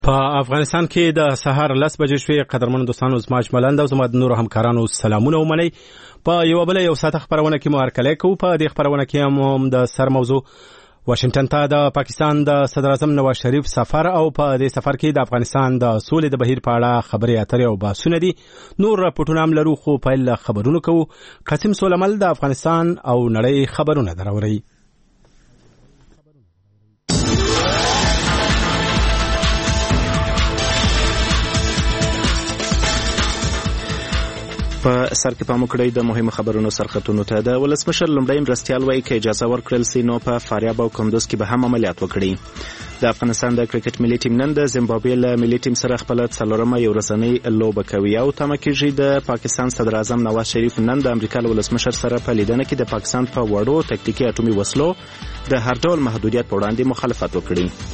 په افغانستان کې د سهار 10 بجې شوې قدرمن دوستانو زما اجملند او زما د نور همکارانو سلامونه ومنئ. په یو بل یو ساعت خبرونه کې مو هرکلی کوو. په دې خبرونه کې هم د سر موضوع واشنگټن ته د پاکستان د صدر اعظم نواز شریف سفر او په دې سفر کې د افغانستان د سولې د بهیر په اړه خبرې اترې او بحثونه دي. نور راپورټونه هم لرو خو پیل خبرونه کوو. قاسم سولمل د افغانستان او نړۍ خبرونه دراوړي. په سر کې پام وکړئ د مهمو خبرونو سرخطونو ته. د ولسمشر لومړی مرستیال وایي که اجازه ورکړل سي نو په فاریاب او کندوز کې به هم عملیات وکړي. د افغانستان د کرکټ ملي ټیم نن د زیمبابوې له ملي ټیم سره خپل څلورمه یو ورځنۍ لوبه کوي او تمه کېږي د پاکستان صدر اعظم نواز شریف نن د امریکا له ولسمشر سره په لیدنه کې د پاکستان په وړو تکتیکي اټومي وسلو د هر ډول محدودیت په وړاندې مخالفت وکړي.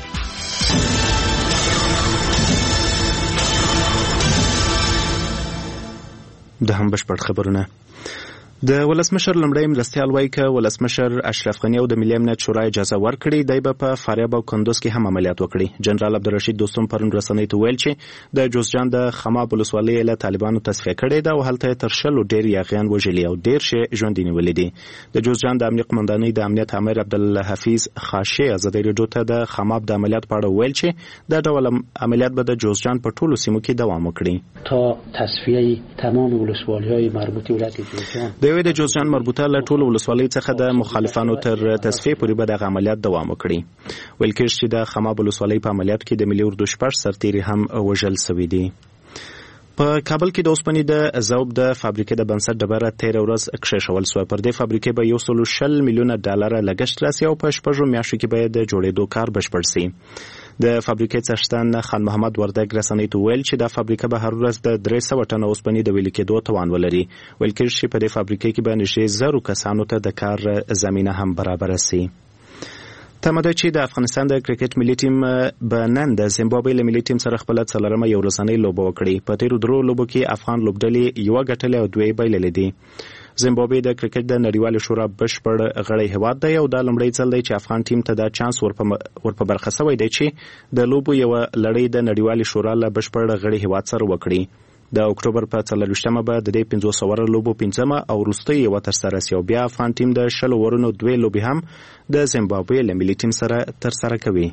د هم بشپړ خبرونه. د ولسمشر لومړی مرستیال وایي که ولسمشر اشرف غني او د ملي امنیت شورا اجازه ورکړي دی به په فاریاب او کندوز کې هم عملیات وکړي. جنرال عبدالرشید دوستم پرون رسنۍ ته ویل چې د جوزجان د خماب ولسوالۍ له طالبانو تصفیه کړې ده او هلته تر 100 ډېر یاغیان وژلي او ډېر شي ژوندي نیولي دي. د جوزجان د امنیت قمندانۍ د امنیت امیر عبدالحفیظ خاشي ازادي راډیو ته د خماب د عملیات په اړه ویل چې دا ډول عملیات به د جوزجان په ټولو سیمو کې دوام وکړي تا تصفیه تمام ولسوالی‌های مربوطه ولایت جوزجان. د جوزجان مربوطه له ټولو ولسوالیو څخه د مخالفانو تر تصفیه پورې به دغه عملیات دوام وکړي. ویل کېږي چې د خماب ولسوالۍ په عملیات کې د ملي اردو 6 سرتیري هم وژل شوي دي. په کابل کې د اوسپنې د ذوب د فابریکې د بنسټ ډبره 13 ورځ کښېښول شوه. پر دې فابریکې به 120 میلیونه ډالر لګښت راسي او په 6 میاشتو کې به د جوړېدو کار بشپړ شي. د فابریکې څښتن خان محمد وردګ رسنۍ ته ویل چې دا فابریکه به هر ورځ د 300 ټنه اوسپنې د ویلې کېدو توان ولري. ویل کېږي چې په دې فابریکه کې به نږدې 1000 کسانو ته د کار زمینه هم برابره شي. تمه ده چې د افغانستان د کرکټ ملي ټیم به نن د زیمبابوې له ملي ټیم سره خپل څلورمه یو ورځنۍ لوبه وکړي. په تیرو درو لوبو کې افغان لوبډلې یو ګټلې او دوی بایللې دي. زیمبابوې د کرکټ د نړیوال شورا بشپړ غړی هیواد دی او دا لومړی ځل دی چې افغان ټیم ته دا چانس ورپه برخه شوی دی چې د لوبو یو لړۍ د نړیوال شورا له بشپړ غړی هیواد سره وکړي. د اکتوبر په 24مه به د دې 500 لوبو 5مه او وروستۍ یو ترسره شي او بیا افغان ټیم د 10 ورونو دوه لوبي هم د زیمبابوې له ملي ټیم سره ترسره کوي.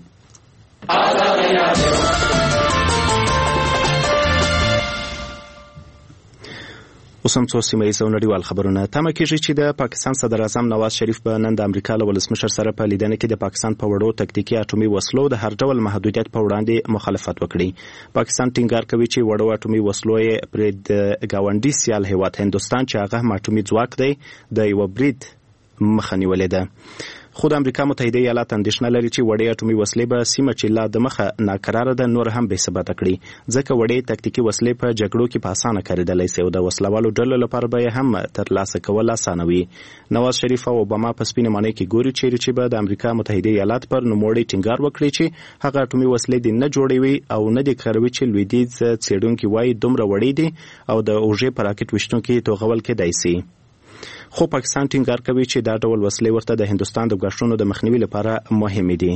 اوس هم څو سیمه‌ییز او نړیوال خبرونه. تمه کېږي چې د پاکستان صدر اعظم نواز شریف به نن د امریکا له ولسمشر سره په لیدنه کې د پاکستان په وړو تکتیکي اټومي وسلو د هر ډول محدودیت په وړاندې مخالفت وکړي. پاکستان ټینګار کوي چې وړو اټومي وسلو یې پر د ګاونډي سیال هیواد هندوستان چې هغه اټومي ځواک دی د یو برید مخه نیولې ده. خو د امریکا متحده ایالات اندېښنه لري چې وړې اټومي وسلې به سیمه چې لا د مخه ناقراره ده نور هم بې ثباته کړي ځکه وړې تکتیکي وسلې په جګړو کې په اسانه کارېدلی شي او د وسلوالو ډلو لپاره به یې هم ترلاسه کول اسانه وي. نواز شریف او اوباما په سپینه مانۍ کې ګوري چې به د امریکا متحده ایالات پر نوموړي ټینګار وکړي چې هغه اټومي وسلې دې نه جوړوي او نه دې کاروي چې لویدیځ څېړونکي وایي دومره وړې دي او د اوږې په راکټ ویشتونکي توغول کېدای شي. خو پاکستان ټینګار کوي چې دا ډول وسلې ورته د هندوستان د ګواښونو د مخنیوي لپاره مهمې دي.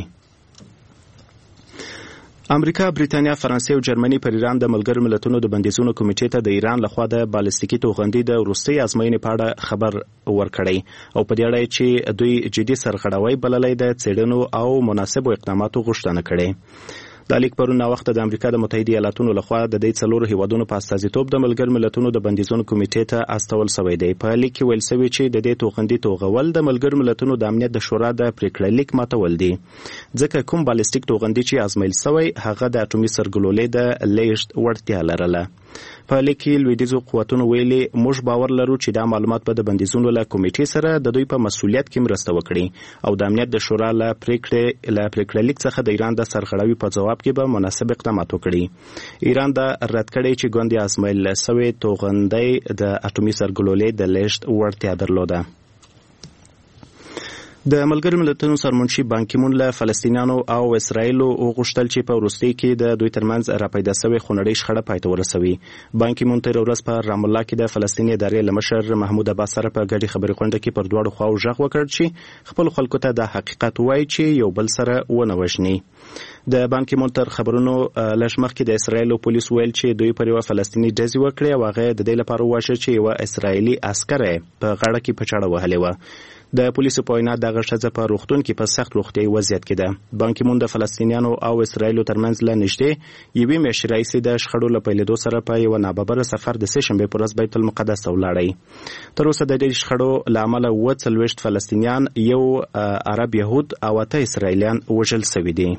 امریکا، بریتانیا، فرانسې او جرمني پر ایران د ملګرو ملتونو د بندیزونو کمیټې ته د ایران لخوا د بالستیکي توغندي د وروستۍ ازموینې په اړه خبر ورکړی او په دې اړه چې دوی جدي سرغړاوی بللی د څېړنو او مناسبو اقداماتو غوښتنه کړې. دا لیک پرون وخت د امریکا د متحده ایالاتونو لخوا د دې څلورو هیوادونو په استازیتوب د ملګرو ملتونو د بندیزونو کمیټې ته استول شوی دی. په لیک کې ویل شوی چې د دې توغندي توغول د ملګرو ملتونو د امنیت د شورا د پریکړې لیک ماتول دي ځکه کوم بالستیک توغندي چې ازمایل شوی هغه د اټومي سرګلولې د لیږد وړتیا لرله. په لیک کې لویدیځو قوتونو ویلي موږ باور لرو چې دا معلومات به د بندیزونو له کمیټې سره د دوی په مسؤلیت کې مرسته وکړي او د امنیت د شورا له پریکړې لیک څخه د ایران د سرغړاوي په جواب کې به مناسب اقدامات وکړي. ایران دا رد کړی چې ګوندې ازمایل شوی توغندی د اټومي سرګلولې د لیږد وړتیا درلوده. د ملګرو ملتونو سرمنشي بانکیمون له فلسطینیانو او اسرایلو وغوښتل چې په وروستي کې د دوی ترمنځ راپیدا شوې خونړۍ شخړه پای ته ورسوي. بانکیمون تېره ورځ په رام الله کې د فلسطین ادارې له مشر محمود عباس سره په ګډې خبرې غونډه کې پر دواړو خواو غږ وکړ چې خپل خلکو ته د حقیقت وایي چې یو بل سره ونه وژني. د بانکیمون تر خبرونو لږ مخکې د اسرایلو پولیس ویل چې دوی پر یو فلسطینی ډزې وکړې او هغه د دې لپاره وواژه چې یو اسرایلی عسکر په غاړه کې په چاړه وهلې و. د پولیسو په وینا دغه ښځه په روغتون کې په سخت روغتیایي وضعیت کې ده. بانکیمون د فلسطینیانو او اسرایلو ترمنځ له نږدې یوې میاشتې راهیسې د شخړو له پیلېدو سره په یوه ناببره سفر د سهشنبې په ورځ بیت المقدس ته ولاړی. تر اوسه د دې شخړو له امله 40 فلسطینیان، یو عرب یهود او 8 اسرایلیان وژل شوي دي.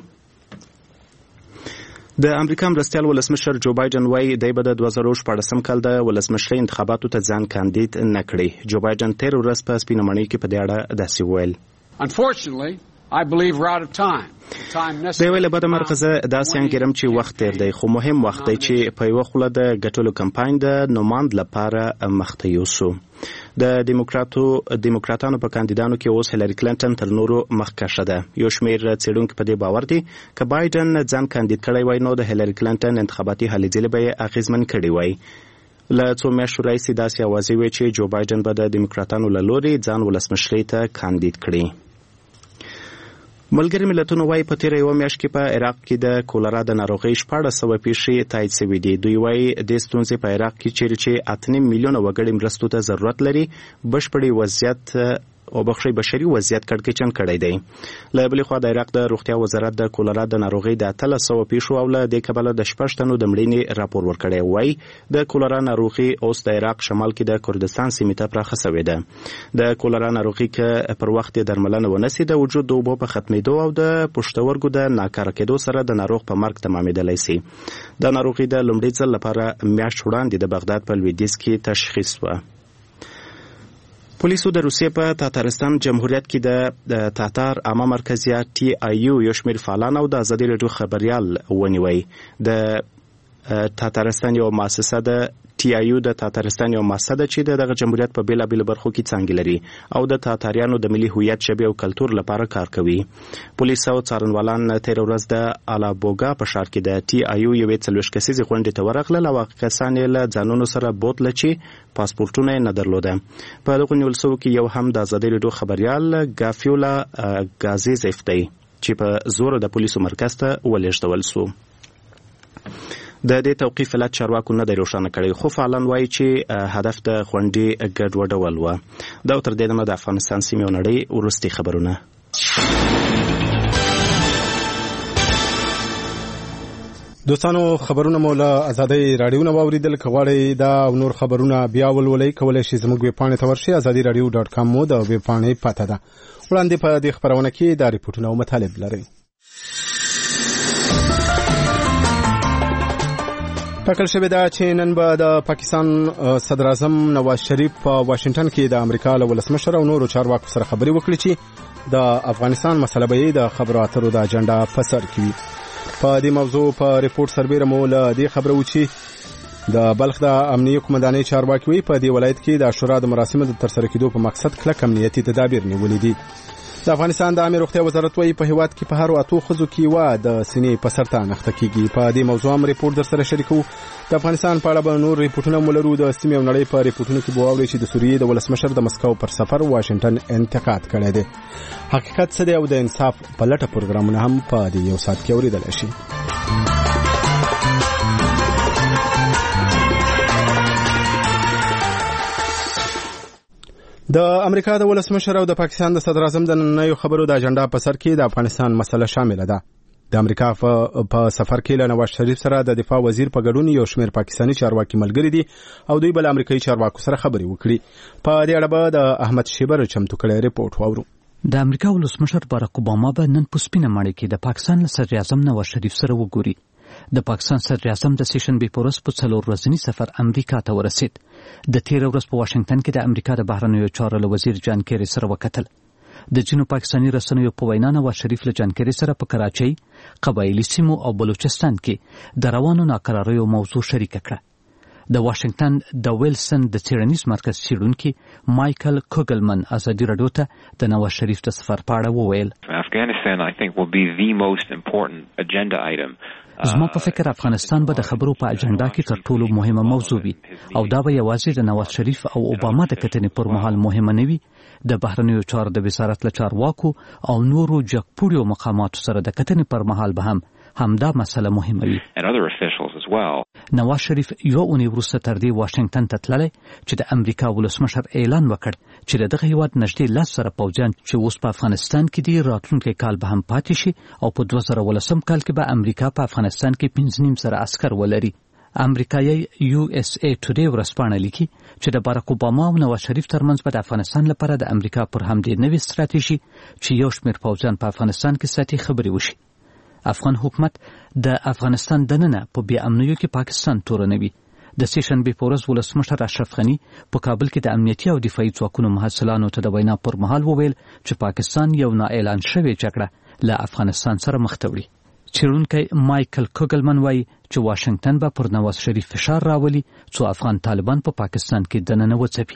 د امریکا مرستیال ولسمشر جو بایدن وایي دی به د 2014 کال د ولسمشرۍ انتخاباتو ته ځان کاندید نه کړي. جو بایدن تېره ورځ په سپینه ماڼۍ کې په دې اړه داسې وویل: دی ویل بده مرغه زه داسې انګیرم چې وخت تېر دی، خو مهم وخت دی چې په یوه خوله د ګټلو کمپاین د نوماند لپاره مخته یوسو. د دیموکراتانو په کاندیدانو کې اوس هیلری کلینټن تر نورو مخکښه ده. یو شمېر څېړونکي په دې باور دي که بایدن ځان کاندید کړی وای نو د هیلری کلینټن انتخاباتي هلې ځلې به یې اغېزمن کړي وای. له څو میاشتو راهیسې داسې اوازې وې چې جو بایدن به د دیموکراتانو له لورې ځان ولسمشرۍ ته کاندید کړي. ملګري ملتونو وایي په تېره یوه میاشت کې په عراق کې د کولرا د ناروغۍ 1400 پیښې تایید شوي دي. دوی وایي د ستونزې په عراق کې چیرې چې 8.5 میلیونه وګړي مرستو ته ضرورت لري بشري وضعیت کړکېچن کړی دی. له بلې خوا د عراق د روغتیا وزارت د کولرا د ناروغۍ د 1300 پیښو او له دې کبله د 6 تنو د مړینې راپور ورکړی. وایي د کولرا ناروغي اوس د عراق شمال کې د کردستان سیمې ته پراخه شوې ده. د کولرا ناروغي که پر وخت درملنه ونسي د وجود د اوبو په ختمېدو او د پښتورګو د ناکاره کېدو سره د ناروغ په مرګ تمامېدلی شي. د ناروغي د لومړي ځل لپاره میاشت وړاندې د بغداد په لویدیځ کې تشخیص و. پولیسو د روسیې په تاتارستان جمهوریت کې د تاتار عامه مرکزیه TIU یو شمېر فعالان او د ازادي راډیو خبریال ونیوی. د تاتارستان یو مؤسسه ده TIU د تاتارستان یو مؤسسه ده چې دغه جمهوریت په بیلابیلو برخو کې څانګې لري او د تاتاریانو د ملي هویت، ژبې او کلتور لپاره کار کوي. پولیس او څارنوالان تېره ورځ د الابوګا په ښار کې د TIU یوې 40 کسیزې غونډې ته ورغلل او هغه کسان یې له ځانونو سره بوتله چې پاسپورټونه یې نه درلوده. په دغو نیول شوو کې یو هم د ازادي راډیو خبریال ګافیولا ګازیزف دی چې په زور د پولیسو مرکز ته ولېږدول شو. د دې توقیف علت چارواکو نه دی روښانه کړی، خو فعالان وایي چې هدف د غونډې ګډوډول و. دا تر دې دمه د افغانستان سیمې او نړۍ وروستي خبرونه. دوستانو خبرونه مو له ازادي راډیو نه واوریدل. که غواړئ دا او نور خبرونه بیا ولولئ کولی شئ زموږ ویبپاڼې ته ورشئ. ازادي راډیو .com مو د ویبپاڼې پته ده. وړاندې په دې خبرونه کې دا ریپورټونه او مطالب لرئ. ټاکل شوې ده چې نن به د پاکستان صدر اعظم نواز شریف په واشنگټن کې د امریکا له ولسمشر او نورو چارواکو سره خبرې وکړي چې د افغانستان مسله به یې د خبرو اترو د اجنډا په سر کې وي. په دې موضوع په ریپورت سربیره مو له دې خبره و چې د بلخ د امنیه قومندانۍ چارواکي وي په دې ولایت کې د عاشورا د مراسمو د ترسره کېدو په مقصد کلک امنیتي تدابیر نیولې دي. د افغانستان د عامه روغتیا وزارت وایي په هیواد کې په هر 8 ښځو کې یوه د سینې په سرطان اخته کیږي. په دې موضوع هم ریپورت در سره شریکو. د افغانستان په اړه به نور ریپورتونه مولرو. د سیمې او نړۍ په ریپورتونو کې به واورئ چې د سوریې د ولسمشر د مسکو پر سفر واشنگټن انتقاد کړی دی. حقیقت څه دی او د انصاف په لټه پروګرامونه هم په دې یو ساعت کې اوریدلی شي. د امریکا د ولسمشر او د پاکستان د صدر اعظم د نننیو خبرو د اجنډا په سر کې د افغانستان مسله شامله ده. د امریکا په سفر کې له نواز شریف سره د دفاع وزیر په ګډون یو شمېر پاکستاني چارواکي ملګري دي او دوی بل امریکایي چارواکو سره خبرې وکړي. په دې اړه به د احمد شیبر چمتو کړی ریپورت واورو. د امریکا ولسمشر باراک اوباما به نن په سپینه ماڼۍ کې د پاکستان له صدر اعظم نواز شریف سره وګوري. د پاکستان صدر اعظم د سیشنبې په ورځ په 4 ورځني سفر امریکا ته ورسید. د تېره ورځ په واشنگټن کې د امریکا د بهرنیو چارو له وزیر جان کیری سره وکتل. د ځینو پاکستاني رسنیو په وینا نواز شریف له جان کیری سره په کراچۍ، قبایلي سیمو او بلوچستان کې د روانو ناقراریو موضوع شریکه کړه. د واشنگټن د ویلسن د څېړنیز مرکز څېړونکي مایکل کوګلمن ازادي راډیو ته د نواز شریف د سفر په اړه وویل Afghanistan I think will be the most important agenda item. زما په فکر افغانستان به د خبرو په اجنډا کې تر ټولو مهمه موضوع وي او دا به یوازې د نواز شریف او اوباما د کتنې پر مهال مهمه نه وي د بهرنیو چارو د وزارت له چارواکو او نورو جګپوړیو مقاماتو سره د کتنې پر مهال به همدا مسله مهمه وي. نواز شریف یو اونۍ وروسته تر دې واشنگټن ته تللی چې د امریکا ولسمشر اعلان وکړ چې د دغه هیواد نږدې 10,000 پوځیان چې اوس په افغانستان کې دي راتلونکي کال به هم پاتې شي او په 2019 کال کې به امریکا په افغانستان کې 5,500 عسکر ولري. امریکایي USA Today ورځپاڼه لیکي چې د باراک اوباما او نواز شریف ترمنځ به د افغانستان لپاره د امریکا پر همدې نوې ستراتیژي چې یو شمېر پوځیان په افغانستان کې ساتي خبرې وشي. افغان حکومت د افغانستان دننه په بې امنیو کې پاکستان تورنوي. د سیشنبې په ورځ ولسمشر اشرف غني په کابل کې د امنیتي او دفاعي ځواکونو محصلانو ته د وینا پر مهال وویل چې پاکستان یو نااعلان شوې جګړه له افغانستان سره مخ ته وړي. څېړونکی مایکل کوګلمن وایي چې واشنگټن به پر نواز شریف فشار راولي څو افغان طالبان په پاکستان کې دننه وځپي.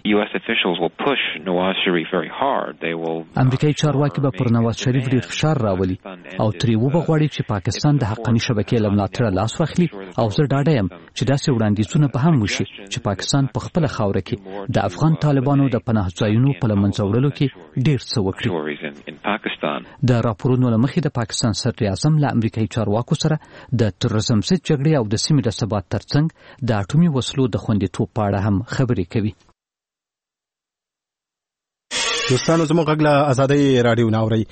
امریکایي چارواکي به پر نواز شریف ډېر فشار راولي او ترې وبغواړي چې پاکستان د حقاني شبکې له ملاتړه لاس واخلي او زه ډاډه یم چې داسې وړاندیزونه به هم وشي چې پاکستان په خپله خاوره کې د افغان طالبانو د پناه ځایونو په له منځه وړلو کې ډېر څه وکړي. د راپورونو له مخې د پاکستان صدراعظم له امریکایي چارواکو سره د تروریزم ضد جګړې او د سیمې د ثبات ترڅنګ د اټومي وسلو د خوندیتوب په اړه هم خبرې کوي. دوستانو زموږ غږ له ازادۍ راډیو ناوري.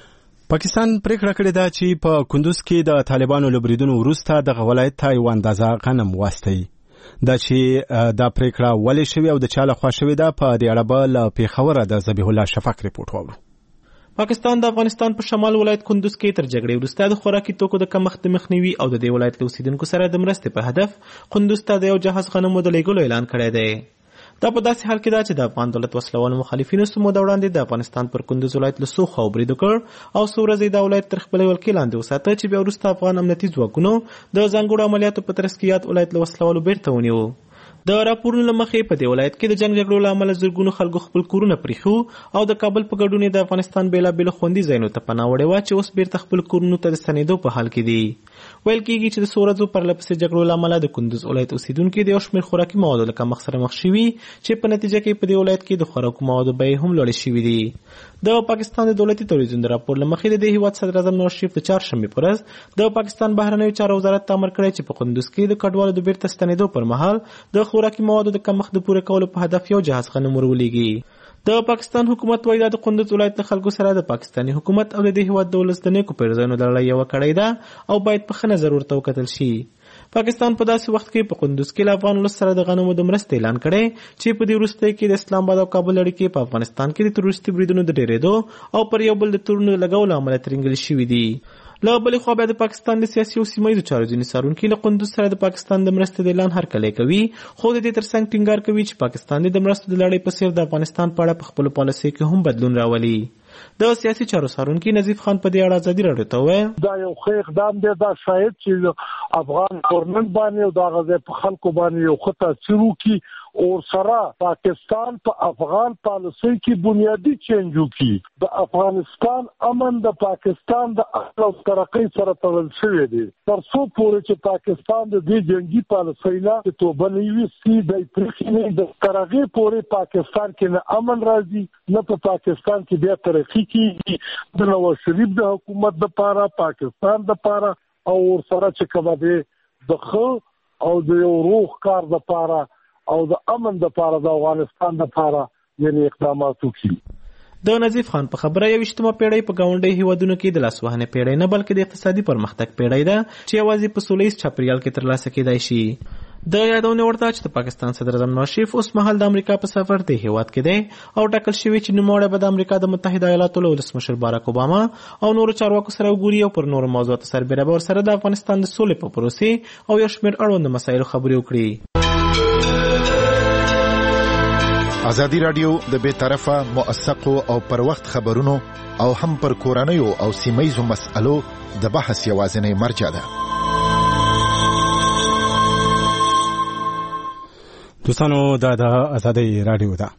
پاکستان پریکړه کړې ده چې په کندوز کې د طالبانو له بریدونو وروسته دغه ولایت ته یو اندازه غنم واستوي. دا چې دا پریکړه ولې شوې او د چا لخوا شوې ده په دې اړه به له پېښوره د ذبیح الله شفق ریپورټ واورو. پاکستان د افغانستان په شمال ولایت کندوز کې تر جګړې وروسته د خوراکي توکو د کمښت د مخنیوي او د دې ولایت له اوسیدونکو سره د مرستې په هدف کندوز ته د یو جهاز غنمو د لیږلو اعلان کړی دی. دا په داسې حال کې ده چې د افغان دولت وسلوالو مخالفینو څه موده وړاندې د افغانستان پر کندوز ولایت له څو خواو برید وکړ او څو ورځې دا ولایت تر خپلې ولکې لاندې وساته چې بیا وروسته افغان امنیتي ځواکونو د ځانګړو عملیاتو په ترڅ کې یاد ولایت له وسلوالو بیرته ونیو. د راپورونو له مخې په دې ولایت کې د جنګ جګړو له امله زرګونو خلکو خپل کورونه پرېښو او د کابل په ګډون د افغانستان بېلابېلو خوندي ځایونو ته پناه وړې وه چې اوس بیرته خپل کورونو ته د ستنېدو په حال کې دي. ویل کېږي چې د څو ورځو پرلهپسې جګړو له امله د کندوز ولایت اوسیدونکي د یو شمېر خوراکي موادو له کمښت سره مخ شوي چې په نتیجه کې په دې ولایت کې د خوراکو موادو بیې هم لوړې شوي دي. د پاکستان د دولتي تلویزیون د راپور له مخې د دې هیواد صدراعظم نواز شریف د چهارشنبې په ورځ د پاکستان بهرنیو چارو وزارت ته امر کړی چې په کندوز کې د کډوالو د بیرته ستنېدو پر مهال د خوراکي موادو د کمښت د پوره کولو په هدف یو جهاز غنم ورولېږي. د پاکستان حکومت وایي دا د کندوز ولایت له خلکو سره د پاکستاني حکومت او د دې هیواد د ولس د نیکو پیرزویانو د لړۍ یوه کړۍ ده او باید په ښه نظر ورته وکتل شي. پاکستان په داسې وخت کې په کندوز کې له افغان ولس سره د غنمو د مرستې اعلان کړی چې په دې وروستیو کې د اسلام آباد او کابل اړیکې په افغانستان کې د تروریستي بریدونو د ډېرېدو او پر یو بل د تورونو د لګولو امله ترینګلې شوي دي. له بلې خوا بیا د پاکستان د سیاسي او سیمه ییزو چارو ځینې څارونکي له کندوز سره د پاکستان د مرستې د اعلان هرکلی کوي خو د دې ترڅنګ ټینګار کوي چې پاکستان د مرستو د لړۍ په څېر د افغانستان په اړه په خپلو پالیسیو کې هم بدلون راولي. د سیاسي چارو څارونکي نظیف خان په دې اړه ازادي راډیو ته وویل دا یو ښه اقدام دی. دا شاید چې افغان ګورنمنټ باندې او دغه ځای په خلکو باندې یو ښه تاثیر وکړي او سره پاکستان په افغان پالیسۍ کې بنیادی چینج وکړي. د افغانستان امن د پاکستان د اصل او ترقۍ سره تړل شوی دی. تر څو پورې چې پاکستان د دې جنګي پالیسۍ نه توبه نه ویستي دی پرېښي نه د تر هغې پورې پاکستان کې نه امن راځي نه په پاکستان کې بیا ترقي کېږي. د نواز شریف د حکومت دپاره پاکستان دپاره او ورسره چې کومه دی د ښه او د یو روغ کار دپاره او د امن دپاره د افغانستان دپاره یعنې اقدامات وکړي. د نظیف خان په خبره 21مه پیړۍ په ګاونډي هیوادونو کې د لاسوهنې پیړۍ نه بلکې د اقتصادي پرمختګ پیړۍ ده چې یوازې په سوله ییز چاپیریال کې ترلاسه کېدای شي. د یادونه وړ ده چې د پاکستان صدراعظم نواز شریف اوس مهال د امریکا په سفر دی هیواد کې دی او ټاکل شوی چې نوموړی به د امریکا د متحده ایالاتو له ولسمشر باراک اوباما او نورو چارواکو سره وګوري او پر نورو موضوعاتو سربېره به ورسره د افغانستان د سولې په پروسې او یو شمېر اړوند مسایلو خبرې وکړي. ازادي راډیو د بې طرفه موثقو او پر وخت خبرونو او هم پر کورنیو او سیمه‌ییزو مسألو د بحث یوازینی مرجع ده. دوستانو دا د آزادۍ رادیو ده.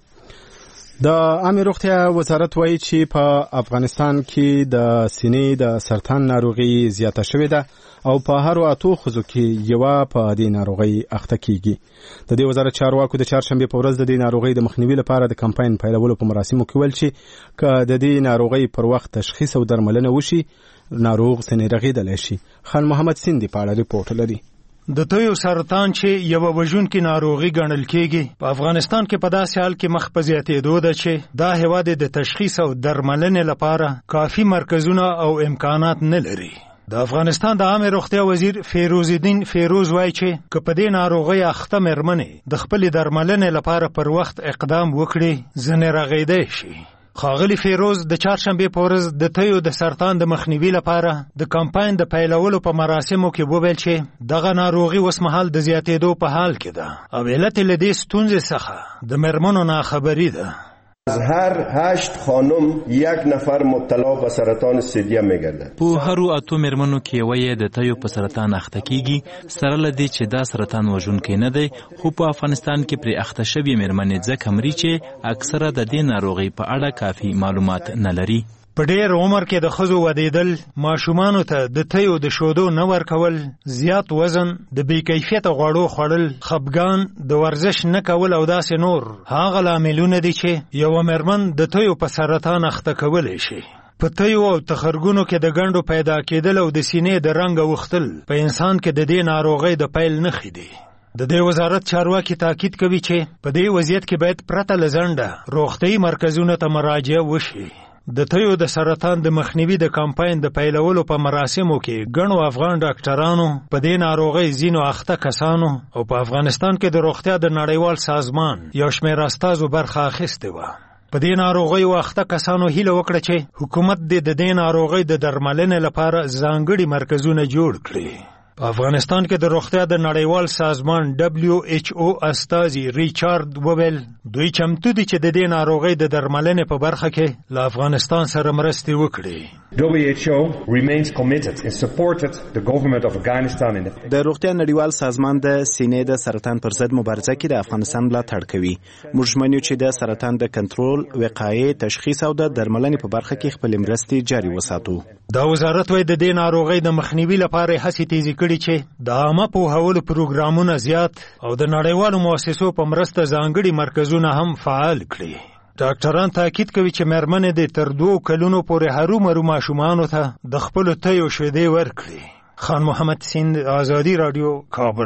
د عامه روغتیا وزارت وایي چې په افغانستان کې د سینې د سرطان ناروغي زیاته شوې ده او په هر اتو خزو کې یو په دې ناروغي اخته کیږي. د دې وزارت چارواکو د چهارشنبه په ورځ د دې ناروغي د مخنیوي لپاره د کمپاین پیلولو په مراسمو کې ویل چې که د دې ناروغي پر وخت تشخیص او درملنه وشي ناروغ سینې رغیدلی شي. خان محمد سیندی په اړه ریپورت لري. د تویو سرطان چې یو وژونکې ناروغي ګڼل کېږي په افغانستان کې په داسې حال کې مخ په زیاتېدو ده چې دا هېواد د تشخیص او درملنې لپاره کافي مرکزونه او امکانات نه لري. د افغانستان د عامه روغتیا وزیر فیروز الدین فیروز وایي چې که په دې ناروغۍ اخته مېرمنې د خپلې درملنې لپاره پر وخت اقدام وکړي ځنې رغېدی شي. ښاغلي فیروز د چهارشنبې په ورځ د تیو د سرطان د مخنیوي لپاره د کمپاین د پیلولو په مراسمو کې وویل چې دغه ناروغي اوسمهال د زیاتېدو په حال کې ده او علت یې له دې ستونزې څخه د مېرمنو ناخبري ده. از هر 8 خانم 1 نفر مبتلا به سرطان ثدیه میگردد. په هر اتو مېرمنو کې یوې د تیو په سرطان اخته کیږي. سره له دې چې دا سرطان وژونکی نه دی خو په افغانستان کې پرې اخته شوي مېرمنې ځکه مري چې اکثره د دې ناروغۍ په اړه کافي معلومات نه لري. په ډېر عمر کې د ښځو ودېدل، ماشومانو ته د تیو د شودو نه ورکول، زیات وزن، د بې کیفیته غوړو خوړل، خپګان، د ورزش نه کول او داسې نور هغه لاملونه دي چې یوه مېرمن د تیو په سرطان اخته کولی شي. په تیو او تخرګونو کې د ګنډو پیدا کېدل او د سینې د رنګ اوښتل په انسان کې د دې ناروغۍ د پیل نښې دي. د دې وزارت چارواکي تاکید کوي چې په دې وضعیت کې باید پرته له ځنډه روغتیایي مرکزونو ته مراجعه وشي. د تیو د سرطان د مخنیوي د کمپاین د پیلولو په مراسمو کې ګڼو افغان ډاکټرانو، په دې ناروغۍ ځینو اخته کسانو او په افغانستان کې د روغتیا د نړیوال سازمان یو شمېر استازو برخه اخیستې وه. په دې ناروغۍ اخته کسانو هیله وکړه چې حکومت دې د دې ناروغۍ د درملنې لپاره ځانګړي مرکزونه جوړ کړي. په افغانستان کې د روغتیا د نړیوال سازمان WHO استازي ریچارد وویل دوی چمتو دي چې د دې ناروغۍ د درملنې په برخه کې له افغانستان سره مرستې وکړي. WHO remains committed and supported the government of Afghanistan in د روغتیا نړیوال سازمان د سینې د سرطان پر ضد مبارزه کې د افغانستان ملاتړ کوي. موږ ژمن یو چې د سرطان د کنټرول، وقایې، تشخیص او د درملنې په برخه کې خپل مرستې جاري وساتو. دا وزارت وایي د دې ناروغۍ د مخنیوي لپاره هڅې تیزې کړي چې د عامه پوهولو پروګرامونه زیات او د نړیوالو مؤسسو په مرسته ځانګړي مرکزونه هم فعال کړي. ډاکټران تاکید کوي چې مېرمنې د تر 2 کلونو پورې هرومرو ماشومانو ته د خپلو تیو شیدې ورکړي. خان محمد سیند، آزادی رادیو، کابل.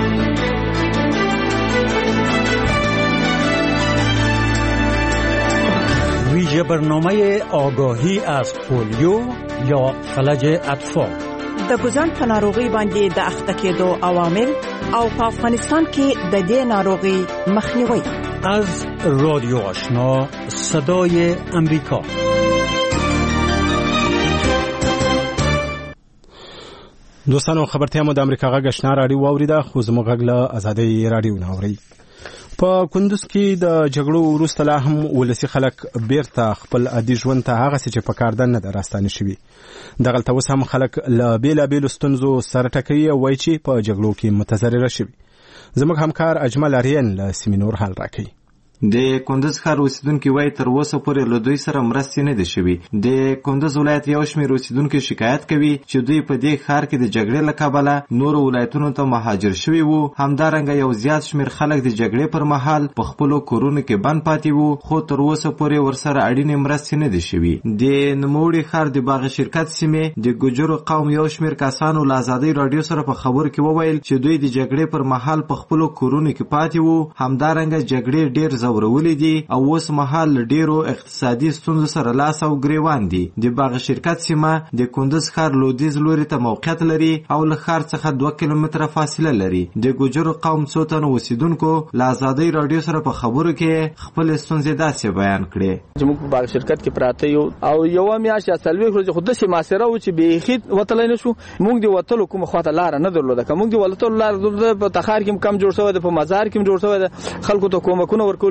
ویژه برنامه آگاهی از پولیو یا فلج اطفال د ګوزن په ناروغي باندې د اخته کېدو عوامل او په افغانستان کې د دې ناروغي مخنیوي. از رادیو آشنا صدای امریکا. دوستانو خبرتیا مو د امریکا غږ آشنا رادیو واوریده، خو زموږ غږ له آزادۍ رادیو نه اوري. په کندوز کې د جګړو وروسته لا هم ولسي خلک بیرته خپل عادي ژوند ته هغسې چې په کار دننه ده راستانه شوي. دغلته اوس هم خلک له بېلابېلو ستونزو سره ټکوي او وایي چې په جګړو کې متضرره شوي. زموږ همکار اجمل اریان له سیمې نور حال راکوي. د کندوز ښار اوسیدونکي وایي تر اوسه پورې له دوی سره مرستې نه دي شوي. د کندوز ولایت یو شمېر اوسیدونکي شکایت کوي چې دوی په دې ښار کې د جګړې له کبله نورو ولایتونو ته مهاجر شوي وو. همدارنګه یو زیات شمېر خلک د جګړې پر مهال په خپلو کورونو کې بند پاتې وو، خو تر اوسه پورې ورسره اړینې مرستې نه دي شوي. د نوموړي ښار د باغ شرکت سیمې د ګوجرو قوم یو شمېر کسانو له آزادۍ راډیو سره په خبرو کې وویل چې دوی د جګړې پر مهال په خپلو کورونو کې پاتې وو. همدارنګه جګړې ډېر ورولې دي او اوس مهال ډیرو اقتصادي ستونزو سره لاس او ګریوان دي. د باغ شرکت سیمه د کندوز ښار لویدیځ لوري ته موقعیت لري او له ښار څخه 2 کیلومتره فاصله لري. د ګوجرو قوم څو تنو اوسیدونکو له آزادۍ راډیو سره په خبرو کې خپل ستونزې داسې بیان کړې. زموږ په باغ شرکت کې پراته یو او یو میاشت یا څلوي ورځې خو د سیماسره و چې بیخي وتلای نه شو. موږ دی وتلو کوم خواته لار نه درلوده. کوم دی ولته لار د تخار کې کم جوړ شوی د په مزار کې جوړ شوی د خلکو ته کومکونه ورکول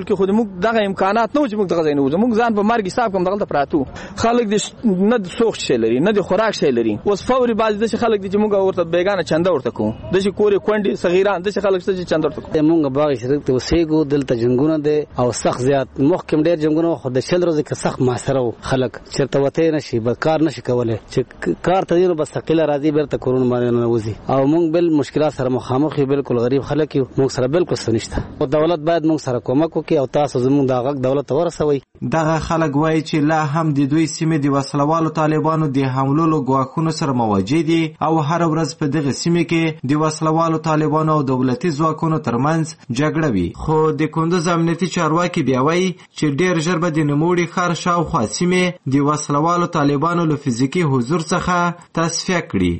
ملک خو موږ دغه امکانات نه چې موږ دغه ځای نه وځو موږ ځان په مرګ حساب کوم دغه پراتو خلک د نه د سوخ شي لري نه د خوراک شي لري اوس فوري باز د خلک چې موږ ورته بیگانه چنده ورته کوو د چې کورې کونډي صغیران د خلک چې چنده ورته کوو موږ باغ شرک ته وسېګو دلته جنگونه دي او سخت زیات مخکم ډېر جنگونه خو د شل ورځې کې سخت محاصره خلک چرته وته نشي به کار نشي کولای چې کار ته یې بس ثقيله راځي بیرته کورونه باندې نه وځي او موږ بل مشکلات سره مخامخ یو بالکل غریب خلک یو موږ سره بالکل سنشته او دولت باید موږ سره کومک وکړي او تاسو زموږ د غږ دولت ورسوي دغه خلک وایي چې لا هم د دوی سیمې د وسلوالو طالبانو د حملو له ګواښونو سره مواجه دي او هر ورځ په دغه سیمې کې د وسلوالو طالبانو او دولتي ځواکونو ترمنځ جګړه وي خو د کندوز امنیتي چارواکي بیا وایي چې ډېر ژر به د نوموړي ښار شاوخوا سیمې د وسلوالو طالبانو له فزیکي حضور څخه تصفیه کړي.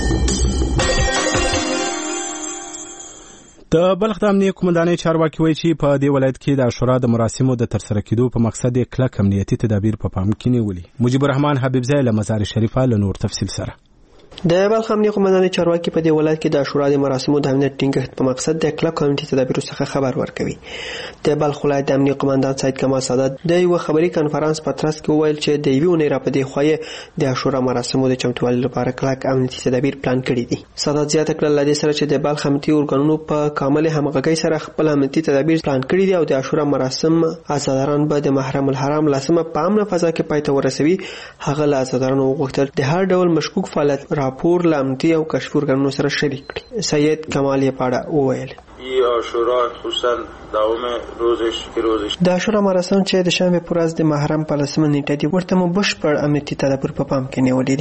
د بلخ د امنیه قومندانۍ چارواکي وایي چې په دې ولایت کې د عاشورا د مراسمو د ترسره کېدو په مقصد یې کلک امنیتي تدابیر په پام کې نیولي. مجيب الرحمن حبیبزی له مزار شریفه له نور تفصیل سره. د بلخ امنیه قومندانۍ چارواکي په دې ولایت کې د عاشورا د مراسمو د امنیت ټینګښت په مقصد د کلک امنیتي تدابیرو څخه خبر ورکوي. د بلخ ولایت د امنیه قومندان سید کمال سادات د یو خبري کانفرنس په ترڅ کې وویل چې د یوې اونۍ راپدې خوایې د عاشورا مراسمو د چمتووالي لپاره کلک امنیتي تدابیر پلان کړي دي. سادات زیاته کړه لدې سره چې د بلخ امنیتي ارګانونو په کامل همغږۍ سره خپل امنیتي تدابیر پلان کړي دي او د عاشورا مراسم عزاداران به د محرم الحرام لاسمه په امنه فضا کې پای ته ورسوي. هغه له عزادارانو وغوښتل د هر ډول مشکوک فعالیت راپور له امنیتي او کشفي ارګانونو سره شریک کړي. سید کمال یې پاړه وویل عاشورا خصوصا دوام روزش که روزش د عاشورا مراسم چې د شنبه پر ورځ د محرم په لسمه نیټه دی ورته مو بشپړ امنیتي تدابیر په پام کې نیولې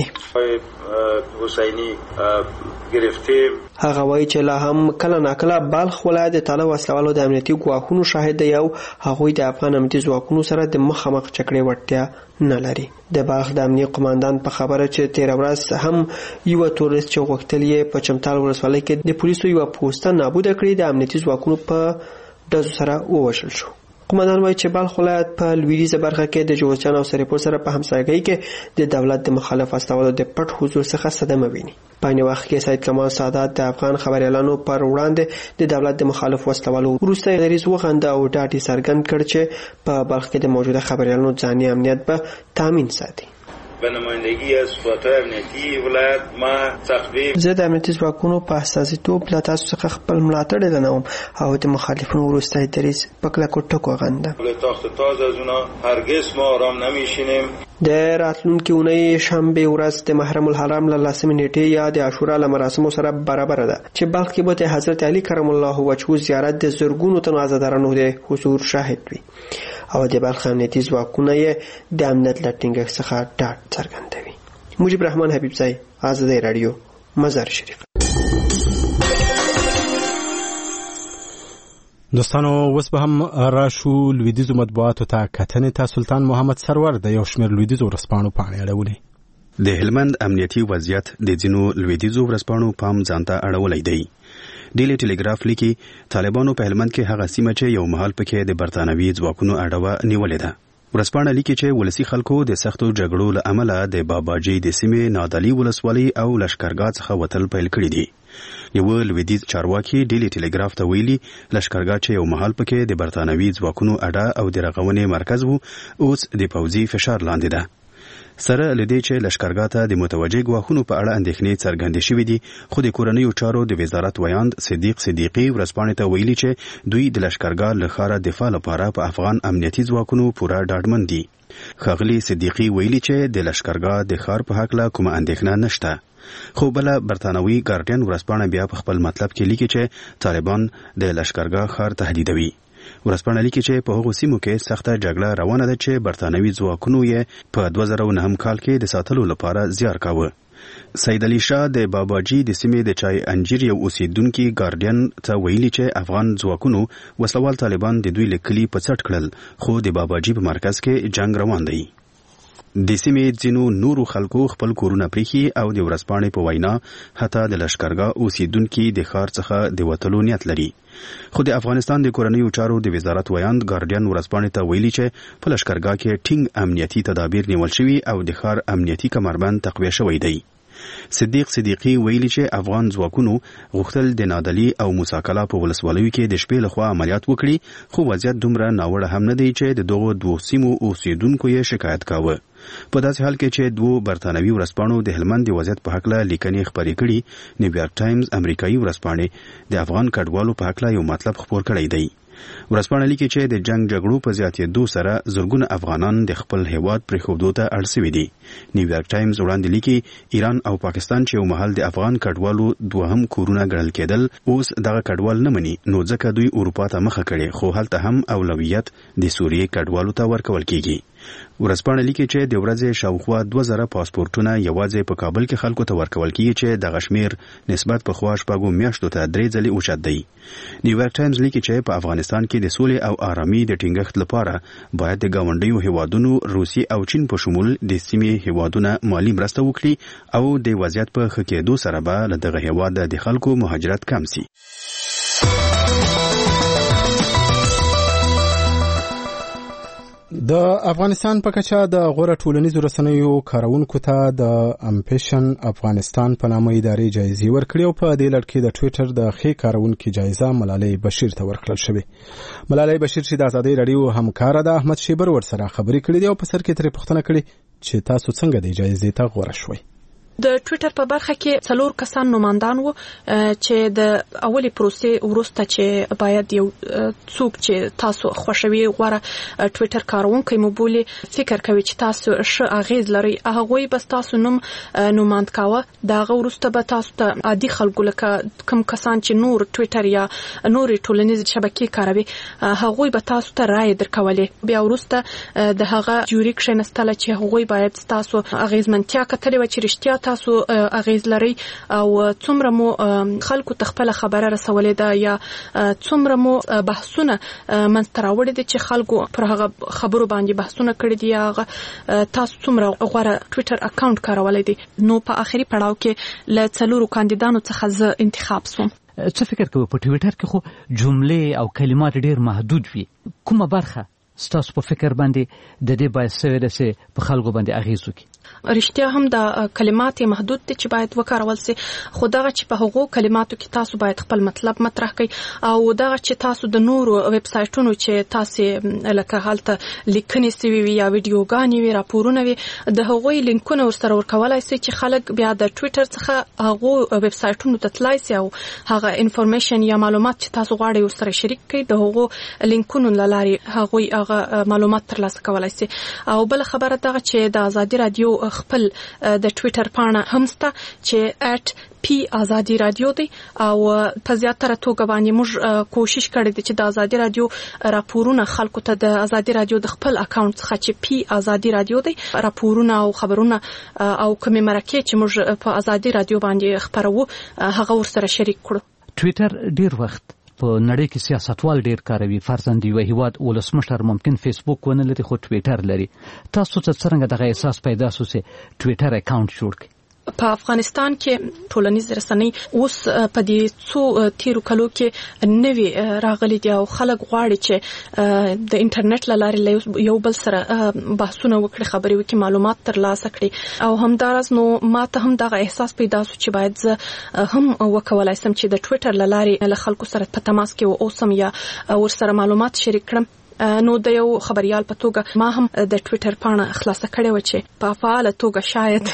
دي. حسینی گرفتیم هغه وایي چې لا هم کله ناکله بلخ ولایت د طالب وسلوالو د امنیتي ګواښونو شاهد دی او هغوی د افغان امنیتي ځواکونو سره د مخامخ جګړې وړتیا نه لري. د بلخ د امنیه قومندان په خبره چې 13 ورځ هم یو تورست چې غوښتل یې په چمتال ولسوالۍ کې د پولیسو یو پوسټه نابوده کړې د امنیتي ځواکونو په ډزو سره ووژل شو. قومندان وایي چې بلخ ولایت په لویدیځه برخه کې د جوزجان او سرپور سره په همسایګۍ کې د دولت د مخالف وسلوالو د پټ حضور څخه صدمه ویني. په یو وخت کې سید کمال سادات د افغان خبريالانو پر وړاندې د دولت د مخالف وسلوالو وروسته دریځ وغنده او ډاډ څرګند کړ چې په بلخ کې د موجوده خبريالانو ځاني امنیت به تامین ساتي. به نمایندگی از قوات امنیتی ولایت ما تخفیف زه د امنیتي ځواکونو په اساسیتوب له تاسو څخه خپل ملاتړ اعلانوم او د مخالفینو وروستی دریځ په کلکو ټکو غندم. له تخت تاز از اونا هرگز ما آرام نمیشینیم. د راتلونکي اونۍ شنبه ورځ د محرم الحرام له لسمې نیټې یا د عاشورا له مراسمو سره برابر ده چې بلخ کې به د حضرت علی کرم الله وجهه زیارت د زرګونو تنو عزادارانو د حضور شاهد وي او د بلخ امنیتي ځواکونه یې د امنیت له ټینګښت څخه ډاډ څرګندوي. مجيب الرحمن حبیبزی، آزادی رادیو، مزار شریف. دوستانو اوس به هم راشو لویدیځو مطبوعاتو ته کتنې ته. سلطان محمد سرور د یو شمېر لویدیځو ورځپاڼو پاڼې اړولې. د هلمند امنیتي وضعیت د ځینو لویدیځو ورځپاڼو پام ځانته اړولی دی. ډیلی ټیلیګراف لیکي طالبانو په هلمند کې هغه سیمه چې یو مهال پکې د برتانوي ځواکونو اډوه نیولې ده. ورځپاڼه لیکي چې ولسی خلکو د سختو جګړو له امله د باباجي د سیمې نادعلي ولسوالۍ او لشکرګاه څخه وتل پیل کړي دي. یو لویدیځ چارواکي ډیلی ټیلیګراف ته ویلي لشکرګاه چې یو مهال پکې د برتانوي ځواکونو اډه او د رغونې مرکز وو اوس د پوځي فشار لاندې ده. سره لدې چې لشکرګاه ته د متوجه ګواښونو په اړه اندېښنې څرګندې شوې دي، خو د کورنیو چارو د وزارت ویاند صدیق صدیقي ورځپاڼې ته ویلي چې دوی د لشکرګاه له ښاره دفاع لپاره په افغان امنیتي ځواکونو پوره ډاډمن دي. ښاغلي صدیقي ویلي چې د لشکرګاه د ښار په هکله کومه اندېښنه نشته. خو بله برتانوي ګارډین ورځپاڼه بیا په خپل مطلب کې لیکي چې طالبان د لشکرګاه ښار تهدیدوي. ورځپاڼه لیکي چې په هغو سیمو کې سخته جګړه روانه ده چې برتانوي ځواکونو یې په 2009 کال کې د ساتلو لپاره زیار کاوه. سید علي شاه د باباجي د سیمې د چای انجیر یو اوسیدونکي ګارډین ته ویلي چې افغان ځواکونو وسلوال طالبان د دوی له کلي په څټ کړل، خو د باباجي په مرکز کې جنگ روان دی. د سیمې ځینو نورو خلکو خپل کورونه پریښي او د ورځپاڼې په وینا حتی د لشکرګاه اوسیدونکي د ښار څخه د وتلو نیت لري. خو د افغانستان د کورنیو چارو د وزارت ویاند ګارډین ورځپاڼې ته ویلي چې په لشکرګاه کې ټینګ امنیتي تدابیر نیول شوي او د ښار امنیتي کمربند تقویه شوی دی. صدیق صدیقی ویلي چې افغان ځواکونو غوښتل د نادعلي او موسی کلا په ولسوالیو کې د شپې لخوا عملیات وکړي، خو وضعیت دومره ناوړه هم نه دی چې د دغو دوو سیمو اوسیدونکو یې شکایت کاوه. په داسې حال کې چې دوه برتانوي ورځپاڼو د هلمند د وضعیت په هکله لیکنې خپرې کړي، نیویارک ټایمز امریکایي ورځپاڼې د افغان کډوالو په هکله یو مطلب خپور کړی دی. ورځپاڼه لیکي چې د جنگ جګړو په زیاتېدو سره زرګونه افغانان د خپل هیواد پرېښودو ته اړ سوي دي. نیویارک ټایمز وړاندې لیکي ایران او پاکستان چې یو مهال د افغان کډوالو دوهم کورونه ګڼل کېدل، اوس دغه کډوال نه مني، نو ځکه دوی اروپا ته مخه کړي، خو هلته هم اولویت د سوریې کډوالو ته ورکول کېږي. ورځپاڼه لیکي چې د ورځې شاوخوا 2000 پاسپورټونه یوازې په کابل کې خلکو ته ورکول کېږي چې دغه شمیر نسبت په خوا شپږو میاشتو ته 3 ځلې اوچت دی. نیویارک ټایمز لیکي چې په افغانستان کې د سولې او آرامۍ د ټینګښت لپاره باید د ګاونډیو هیوادونو روسي او چین په شمول د سیمې هیوادونه مالی مرسته وکړي او د وضعیت په ښه کېدو سره به له دغه هیواد د خلکو مهاجرت کم سي. د افغانستان په کچه د غوره ټولنیزو رسنیو کارونکو ته د امپیشن افغانستان په نامه ادارې جایزې ورکړې او په دې لړ کې د ټویټر د ښې کارونکي جایزه ملالۍ بشیر ته ورکړل شوې. ملالۍ بشیر چې د ازادۍ راډیو همکاره ده، احمد شیبر ورسره خبرې کړې دي او په سر کې ترې پوښتنه کړې چې تاسو څنګه د جایزې ته غوره شوئ. د ټویټر په برخه کې 4 کسان نوماندان وو چې د اولی پروسې ورسته چې باید یو څوک چې تاسو خوشوي غوړه ټویټر کارونکي مو بولی فکر کوي چې تاسو ښه اغیز لري، هغه بس تاسو نوماند کاوه، داغه ورسته به تاسو ته عادي خلکو لکه کوم کسان چې نور ټویټر یا نور ټولنیز شبکې کاروي هغه به تاسو ته رائے درکولې. بیا ورسته د هغه جوړی کښنستل چې هغه باید تاسو اغیزمنتیا کتلې و چې رښتیا تاسو اغیز لري او څومره مو خلکو ته خپل خبره رسولې ده یا څومره مو بحثونه منستراوړي دي چې خلکو پر هغه خبرو باندې بحثونه کړي دي، هغه تاسو څومره غوره ټویټر اکاونټ کارولای دي. نو په اخري پړاو کې له 4 کاندیدانو څخه زه انتخاب سوم. څه فکر کوئ په ټویټر کې خو جملې او کلمات ډېر محدود وي، کومه برخه ستاسو په فکر باندې د دې باید سوي ده په خلکو باندې اغیز وکړي؟ رښتیا هم د کلمات محدود دي چې باید وکارول سي، خو دغه چې په هغو کلماتو کې تاسو باید خپل مطلب مطرح کړئ او دغه چې تاسو د نورو ویب سایټونو چې تاسو لکه حالت لیکنې سوي وي یا ویډیوګانې وي، راپورونه وي، د هغوی لینکونه ورسره ورکولای سي چې خلک بیا د ټویټر څخه هغو ویب سایټونو ته تلای سي او هغه انفارمیشن یا معلومات چې تاسو غواړئ ورسره شریک کړئ د هغو لینکونو لارې هغوی هغه معلومات ترلاسه کولای سي. او بل خبره دغه چې د ازادي رادیو خپل د ټویټر پاڼه هم سته چې پی ازادي رادیو دی او په زیاتره توګه باندې موږ کوشش کړی دی چې د ازادي رادیو راپورونه خلکو ته د ازادي رادیو د خپل اکاونټ څخه چې پی ازادي رادیو دی راپورونه او خبرونه او کومې مرکې چې موږ په ازادي رادیو باندې خبرو هغه ورسره شریک کړو. ټویټر ډیر وخت په نړۍ کې سیاستوال ډیر کاروي، فرضاً د یو هیواد ولسمشر ممکن فیسبوک ونه لري خو ټویټر لري. تاسو ته څنګه دغه احساس پیدا شو چې ټویټر اکاونټ جوړ کړئ؟ په افغانستان کې ټولنیز رسنۍ اوس په دې څو تیرو کلو کې نوي راغلي دي او خلک غواړي چې د انټرنیټ له لارې یو بل سره بحثونه وکړي، خبرې وکړي، معلومات ترلاسه کړي او همدارس نو ماته هم دغه احساس پیدا شو چې باید زه هم وکولای سم چې د ټویټر له لارې له خلکو سره په تماس کې اوسم یا ورسره معلومات شریک کړم. نو د یو خبريال په توګه ما هم د ټویټر پاڼه خلاصه کړې و چې په فعال توګه شاید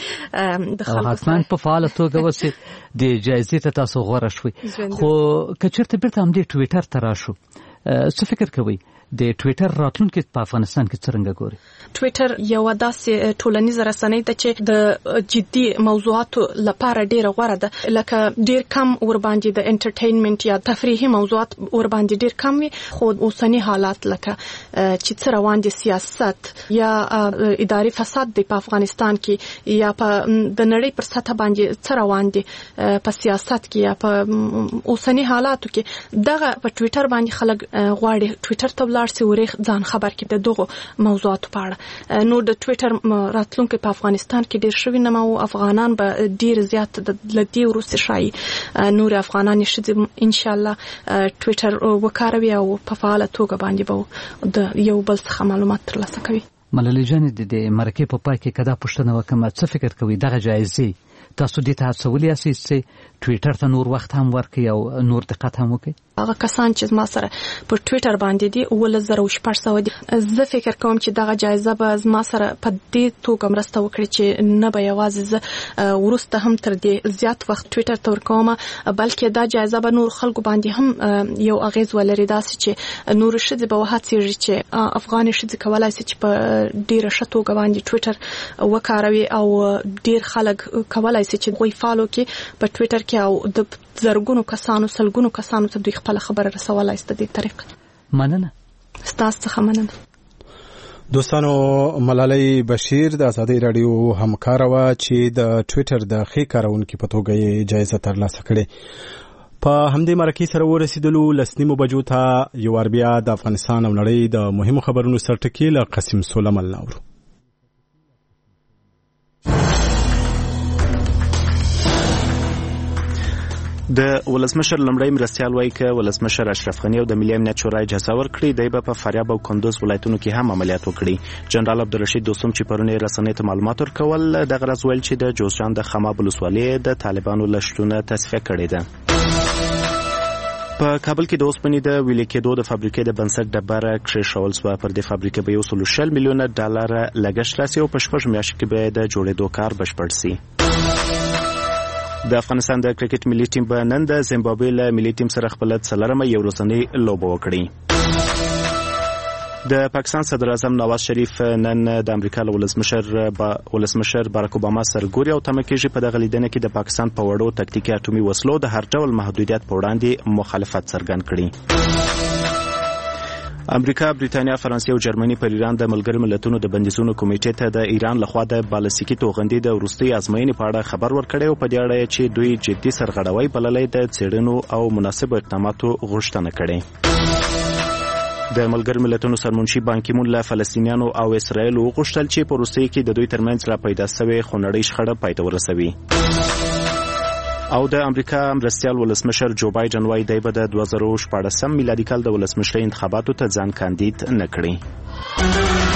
مې د خلکو حتماً په فعال توګه وسی د جایزې ته تاسو غوړه شوي. خو کچرته بیرته هم د ټویټر ته راشو، څه فکر کوئ د ټویټر راتلونکي په افغانستان کې څنګه ګوري؟ ټویټر یو داسې ټولنیز رسنۍ ده چې د جدي موضوعاتو لپاره ډیره غوره ده، لکه ډیر کم ور باندې د انټرټینمنت یا تفریحي موضوعات ور باندې ډیر کم وي، خو اوسنی حالات لکه چې څه روان دي، سیاست یا اداري فساد دی په افغانستان کې یا په د نړۍ پر سطح باندې څه روان دي په سیاست کې یا په اوسنی حالاتو کې، دغه په ټویټر باندې خلک غواړي ټویټر ته لاړ سي ورې ځان خبر کړي د دغه موضوعاتو په اړه. نو د ټویټر راتلونکي په افغانستان کې ډیر شوی نه، او افغانان به ډیر زیات د لدی وروسته شای نور افغانان شې ان شاء الله ټویټر وکاروي او په فعال توګه باندې به د یو بل څخه معلومات ترلاسه کوي. ملالۍ جان د مرکې په پای کې کدا پښتنه وکم څه فکر کوي دغه جایزې تاسو دې ته هڅولی یاست چې ټویټر ته نور وخت هم ورکړئ او نور دقت هم وکړئ؟ هغه کسان چې ما سره په ټویټر باندې دي 1,600 دي. زه فکر کوم چې دغه جایزه به ما سره په دې توګه مرسته وکړي چې نه به یوازې زه ورسته هم تر دې زیات وخت ټویټر ته ورکوم، بلکې دا جایزه به نور خلکو باندې هم یو اغیز ولري، داسې چې نور ښځې به وهڅېږي چې افغان ښځې کولای شي چې په ډیره ښه توګه باندې ټویټر وکاروي او ډیر خلک کولای شي چې غوي فالو کې په ټویټر کې او د زرګونو کسانو سلګونو کسانو ته دوی خپل خبره رسولای ست دې طریقه. مننه. ستاسو څخه مننه. دوستانو، ملالۍ بشیر د ازادي رادیو همکار و چې د ټویټر د ښې کارونکو په توګه یې جایزه ترلاسه کړې. په همدې مرکې سره ورسېدلو لسنیمو بجو ته یو ور بیا د افغانستان او نړۍ د مهمو خبرونو سرټکی له قاسم سلیمان ناورو. د ولسمشر لمړی مرستیال وایي چې ولسمشر اشرف غنی او د ملي امنیت شورا اجازه ورکړي دی به په فاریاب او کندوز ولایتونو کې هم عملیات وکړي. جنرال عبدالرشید دوستم چې پرونی رسنۍ ته معلومات ورکول د غرض ویل چې د جوزجان د خماب ولسوالۍ د طالبانو لشتونه تصفیه کړي ده. په کابل کې د اوسپنې د ویلې کېدو د فابریکې د بنسټ ډبره کښېښول شوه. پر دې فابریکې به $160 میلیونه لګښت راسي او په 6 میاشتو کې به د جوړېدو کار بشپړ شي. د افغانستان د کرکټ ملي ټیم به نن د زیمبابوې له ملي ټیم سره خپل څلورمه یو ورځنۍ لوبه وکړي. د پاکستان صدر اعظم نواز شریف نن د امریکا له ولسمشر باراک اوباما سره ګوري او تمه کېږي په دغه لیدنه کې د پاکستان په وړو تکتیکي اټومي وسلو د هر ډول محدودیت په وړاندې مخالفت څرګند کړي. امریکا، بریتانیا، فرانسې او جرمني پر ایران د ملګرو ملتونو د بندیزونو کمیټې ته د ایران لخوا د بالستیکي توغندي د وروستي ازموینې په اړه خبر ورکړی او په دې اړه چې دوی جدي سرغړوي بللې د څېړنو او مناسبو اقداماتو غوښتنه کړې. د ملګرو ملتونو سرمنشي بان کی مون له فلسطینیانو او اسرایل وغوښتل چې په روسیې کې د دوی ترمنځ را پیدا شوی خونړۍ شخړه پای ته ورسوي. او د امریکا مرستیال ولسمشر جو بایدن وايي دی به د 2014 میلادي کال د ولسمشرۍ انتخاباتو ته ځان کاندید نه کړي.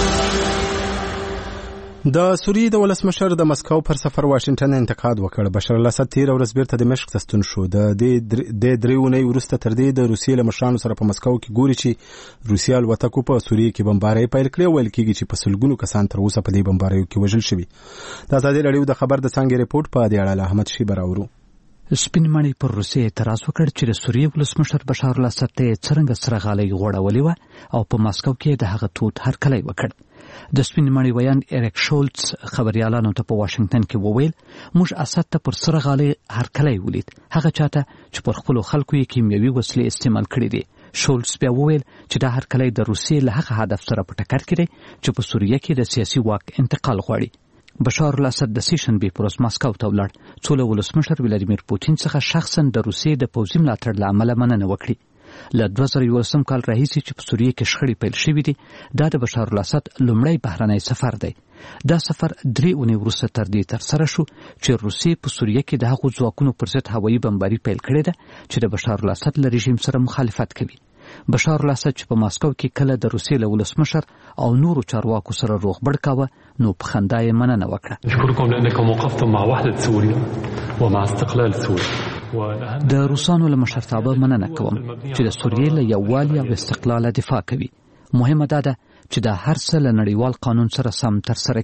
د سوریې د ولسمشر د مسکو پر سفر واشنگټن انتقاد وکړ. بشار الاسد تیر ورځ بیرته دمشق ته ستون شو. د دریونی وروسته تر دې د روسیې له مشرانو سره په مسکو کې ګوري چې روسیا الوتکو په سوریې کې بمبارۍ پیل کړې او ویل کېږي چې په سلګونو کسان تر اوسه په دې بمباریو کې وژل شوي. د ازادي رادیو د خبر د څنګه ریپورت په دې اړه احمد شیبر اورو. سپین ماڼۍ پر روسیې اعتراض وکړ چې د سوریې ولسمشر بشار الاسد ته څرنګه سره غالۍ غوړولې وه او په مسکو کې د هغه توت هرکلی وکړ. د سپین ماڼۍ ویان ایریک شولتز خبريالانو ته په واشنگټن کې وویل موږ اسد ته پر سره غالۍ هرکلی ولید، هغه چاته چې پر خپل خلکو یې کیمیاوي وسلې استعمال کړې دي. شولتز بیا وویل چې دا هرکلی د روسیې له هغه هدف سره په ټکر کې دی چې په سوریه کې د سیاسي واک انتقال غواړي. بشار الاسد د سیشنبې پر ورځ مسکو ته ولاړ څو له ولسمشر ولادیمیر پوتین څخه شخصا د روسیې د پوځي ملاتړ له امله مننه وکړي. له 2011 کال راهیسې چې په سوریه کې شخړې پیل شوې دي، دا د بشار الاسد لومړی بهرنی سفر دی. دا سفر 3 اونۍ وروسته تر دې ترسره شو چې روسیې په سوریه کې د هغو ځواکونو پر ضد هوایي بمباري پیل کړې ده چې د بشار الاسد له رژیم سره مخالفت کوي. بشار الاسد چې په ماسکو کې کله د روسیې له ولسمشر او نورو چارواکو سره روغبړ کاوه نو په خندا یې مننه وکړه. اشکرکم لانکم وقفتم مع وحدة سوریا ومع استقلال سوریا. د روسانو له مشرتابه مننه کوم چې د سوریې له یووالي او استقلال دفاع کوي. مهمه ده چې دا هر څه له نړیوال قانون سره سم ترسره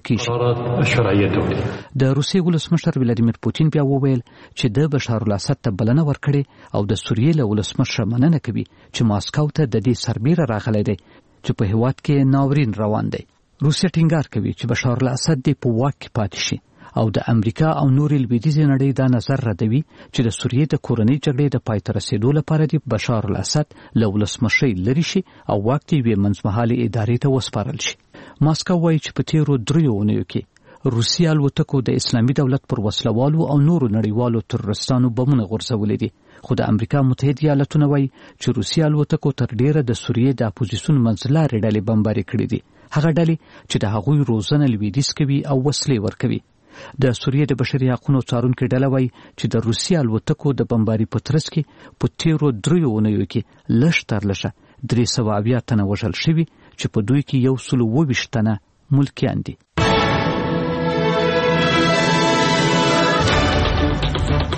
کیږي. د روسیې ولسمشر ولادیمیر پوتین بیا وویل چې د بشار الاسد ته بلنه ورکړي او د سوریې له ولسمشر مننه کوي چې ماسکو ته د دې سربیره راغلی دی چې په هیواد کې ناورین روان دی. روسیا ټینګار کوي چې بشار الاسد دې په واک کې پاتې شي او د امریکا او نورې لویدیځې نړۍ دا نظر ردوي چې د سوریې د کورنۍ جګړې د پای ته رسېدو لپاره دی بشار الاسد له ولسمشرۍ لرې شي او واک ته یوې منځمهالې ادارې ته وسپارل شي. ماسکو وایي چې په تیرو 3 اونیو کې روسیا الوتکو د اسلامي دولت پر وسلوالو او نورو نړیوالو تروریستانو بمونه غورځولي دي، خو د امریکا متحده ایالاتونه وایي چې روسیا الوتکو تر ډیره د سوریې د اپوزیسیون منځلارې ډلې بمباري کړې دي، هغه ډلې چې د هغوی روزنه لویدیځ کوي او وسلې ورکوي. د سوریې د بشري حقوقو څارونکو ډله وایي چې د روسیا الوتکو د بمباري په ترڅ کې په تیرو 3 اونیو کې لږ تر لږه 370 تنه وژل شوي چې په دوی کې 122 تنه ملکیان دي.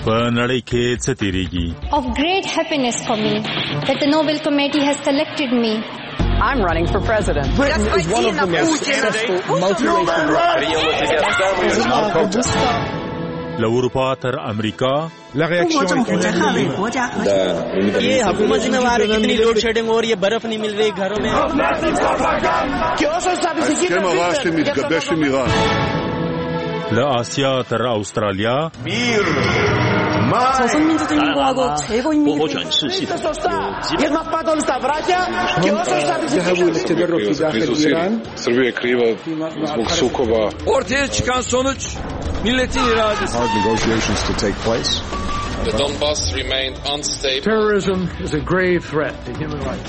په نړۍ کې څه تیریږي. Of great happiness for me that the Nobel Committee has selected me. I'm running for president. Britain is one of the most successful multiracial له اروپا تر امریکا ये हुकूमत जिम्मेवार है, कितनी load shedding हो रही है, बर्फ नहीं मिल रही घरों में. له آسیا تر استرالیا ortaya çıkan sonuç milletin iradesi. Hard negotiations to take place. The Donbass remained unstable. Terrorism is a grave threat to human rights.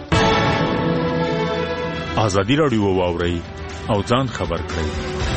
ازادي راډیو واورئ او ځان خبر کړئ.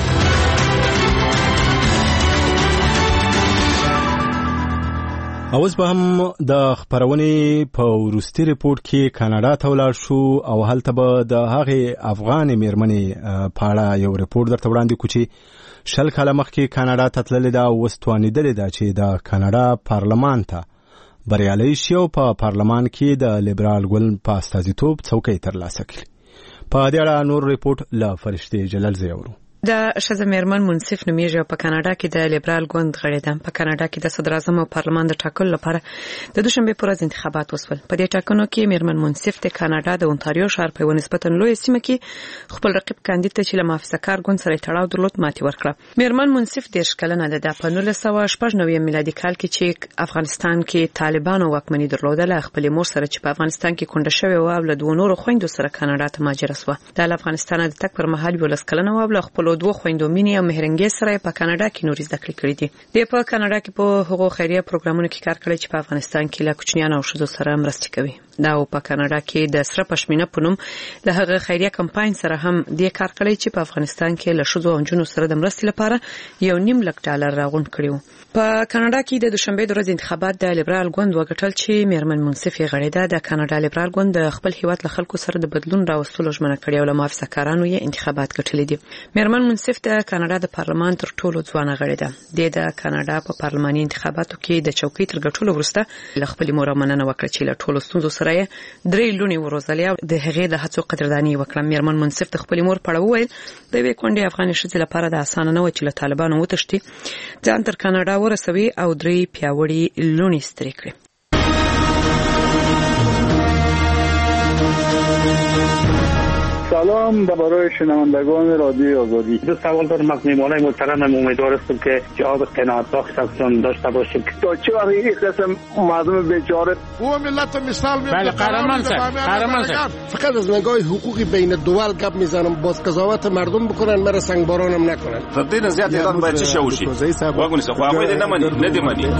اوس به هم د خبرونې په وروستي ریپورت کې کاناډا ته ولاړ شو او هلته به د هغې افغان میرمنې په اړه یو ریپورت درته وړاندې کړو چې 10 کاله مخکې کاناډا ته تللې ده او اوس توانېدلې ده چې د کاناډا پارلمان ته بریالی شي او په پارلمان کې د لیبرال ګوند په استازیتوب څوکۍ ترلاسه کړي. په دې اړه نور ریپورت له فرشتې جلال زیورو. د ښځه میرمن منصف نومیږي او په کاناډا کې د لیبرال ګوند غړې ده. په کاناډا کې د صدر اعظم او پارلمان د ټاکلو لپاره د دوشنبه پر ورځ انتخابات وشول. په دې ټاکنو کې میرمن منصف د کاناډا د اونټاریو ښار په نسبتا لوی سیمه کې خپل رقیب کاندید ته چې له محافظه‌کار ګوند سره تړاو درلود ماتې ورکړه. میرمن منصف 10 کلنه ده. په 1999 میلادي کال کې چې افغانستان کې طالبانو واکمني درلودله، خپل مور سره چې په افغانستان کې کونډه شوې و او له دوه نورو خويندو سره کاناډا ته مهاجره شوه. د افغانستان د تک پر مهال 12 کلنه و او خپل دوه خويندو مینې او مهرنګي سره په کاناډا کې نوري زده کړې کړې دي. د په کاناډا کې په حقوق خیریه پروګرامونو کې کار کړی چې په افغانستان کې له کوچنیانو او ښځو سره مرسته کوي. دا په کاناډا کې د سره پښمینه په نوم له هغه خیریه کمپاین سره هم د کار کړی چې په افغانستان کې له ښځو او جنونو سره د مرستې لپاره $1.5 لک راغونډ کړیو. په کاناډا کې د دوشنبه د ورځې انتخابات د لیبرال ګوند وګټل چې میرمن منصف یې غړې ده. د کاناډا لیبرال ګوند د خپل هیواد له خلکو سره د بدلون راوستلو ژمنه کړې او له محافظه‌کارانو یې انتخابات ګټلې دي. میرمن منصف د کاناډا د پارلمان تر ټولو ځوانه غړې ده. د کاناډا په پارلماني انتخاباتو کې د چوکۍ تر ګټلو وروسته له خپل مور مننه وکړه چې له ټولو ستونزو سره یې 3 لونی وروزلې او د هغې د هڅو قدرداني وکړه. میرمن منصف د خپل مور په اړه وویل د یوې کونډې افغاني ښځې لپاره د اسانه نه و چې له طالبانو وتښتي، ځان تر کاناډا ورسوي او 3 پیاوړي لونی سترې کړي. سلام برای شنوندگان رادیو آزادی. دو سوال دارم مقنیمانه محترمم، امیدوار هستم که جواب قناعت بخشتون داشته باشید. تا چه وقت این قسم مردم بیچاره او ملت مثال میاد. بله قهرمان فقط از نگاه حقوقی بین الدول گپ میزنم، باز قضاوت مردم بکنن، مرا سنگبارانم نکنن. تبدیل زیاد ایران باید چه شوشی واگونی سه خو هغه نه مني نه دی مني.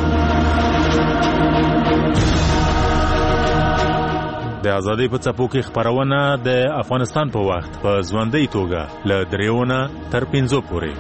د ازادۍ په څپو کې خبرونه د افغانستان په وخت په ژوندۍ توګه له 3 تر 5 پورې.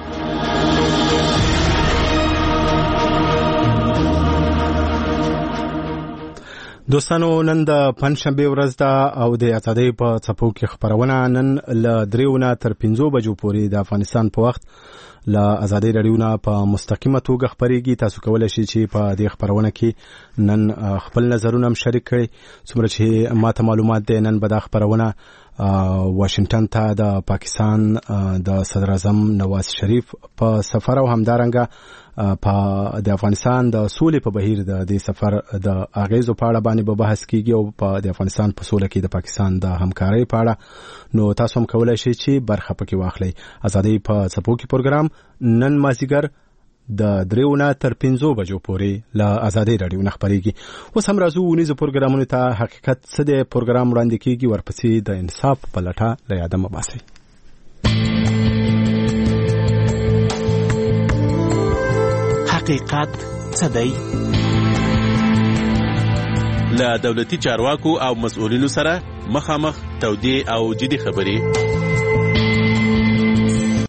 دوستانو نن د پنځشنبه ورځ ده او د ازادۍ په څپو کې خبرونه نن له 3 تر 5 بجو پورې د افغانستان په وخت له ازادۍ راډیو په مستقیمه توګه خبرېږي. تاسو کولای شئ چې په دې خبرونه کې نن خپل نظرونه هم شریک کړئ. څومره چې ماته معلومات دي نن به دا خبرونه واشنگټن ته د پاکستان د صدر اعظم نواز شریف په سفر او همدارنګه په د افغانستان د سولې په بهیر د دې سفر د اغیزو په اړه باندې به بحث کیږي او په د افغانستان په سولې کې د پاکستان د همکارۍ په اړه نو تاسو هم کولای شئ چې برخه پکې واخلئ. ازادۍ په څپو کې پروګرام نن مازیګر د 3 تر 5 بجو پورې له ازادۍ راډیو نه خبرېږي. اوس هم راځو ونیزو پروګرامونو ته. حقیقت څه دی پروګرام وړاندې کیږي، ورپسې د انصاف په لټه له یاده مه باسئ. حقیقت څه دی؟ له دولتي چارواکو او مسؤلینو سره مخامخ تودې او جدي خبرې.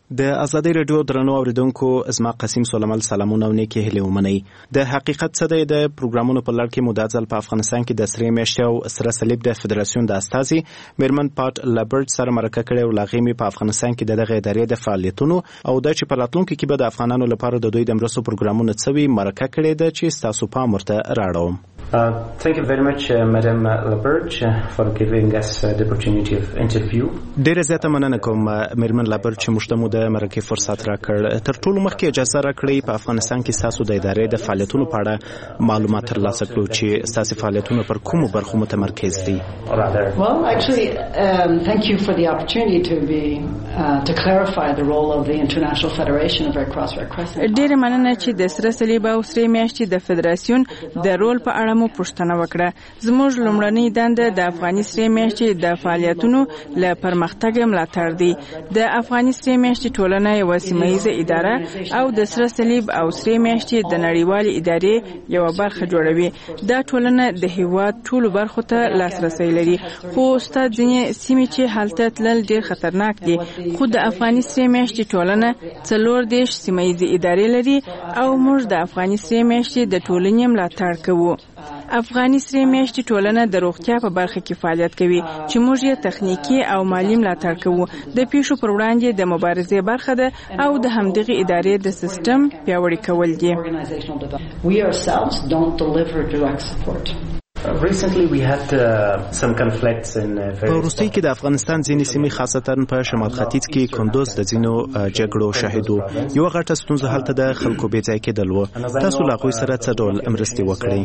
د ازادي رادیو درنو اوریدونکو زما قسیم سلیمان سلامونه او نیکی هیله ومنئ. د حقیقت څه دی د پروګرامونو په لړ کې مو د ځل په افغانستان کې د سرې میاشتې او سره صلیب د فدراسیون د استازي میرمن پات لبرټ سره مرکه کړې او لاغیمي په افغانستان کې دغه ادارې د فعالیتونو او د چې په راتلونکي کې به د افغانانو لپاره د دوی د مرستو پروګرامونو څوي مرکه کړې ده چې تاسو پام ورته راړوم. Thank you very much, Madam Labert, for giving us the opportunity of interview. ډیره زیاته مننه کوم میرمن لابرټ چې موږ ته مو د مرکې فرصت راکړ. تر ټولو مخکې اجازه راکړئ په افغانستان کې تاسو د ادارې د فعالیتونو په اړه معلومات ترلاسه کړو چې تاسو فعالیتونه پر کومو برخو متمرکز دي. Well, actually, thank you for the opportunity to clarify the role of the International Federation of Red Cross Red Crescent. ډیره مننه چې د سره صلیب او سرې میاشتې د فدراسیون د رول په اړه مو پوښتنه وکړه. زموږ لومړنۍ دنده د افغاني سرې میاشتې د فعالیتونو له پرمختګ ملاتړ دی. د افغاني سرې میاشتې ټولنه یوه سیمه‌ییزه اداره او د سره صلیب او سرې میاشتې د نړیوالې ادارې یوه برخه جوړوي. دا ټولنه د هیواد ټولو برخو ته لاسرسی لري، خو ستا ځینې سیمې چې هلته تلل ډیر خطرناک دي. خو د افغاني سرې میاشتې ټولنه 40 سیمه‌ییزې ادارې لري او موږ د افغاني سرې میاشتې د ټولنې ملاتړ کوو. افغاني سرې میاشتې ټولنه د روغتیا په برخه کې فعالیت کوي چې موږ یې تخنیکی او مالی ملاتړ کوو. د پیښو پر وړاندې د مبارزې برخه ده او د همدغه ادارې د سیستم پیاوړی کول دي. We ourselves don't deliver direct support. Recently we had some conflicts in په روسي کې د افغانستان ځینې سیمې خاصتا په شمال ختیځ کې کندوز د ځینو جګړو شاهدو. یو غټه ستونزه هلته د خلکو بې ځای کېدل و. تاسو له هغوی سره څه ډول مرستې وکړئ؟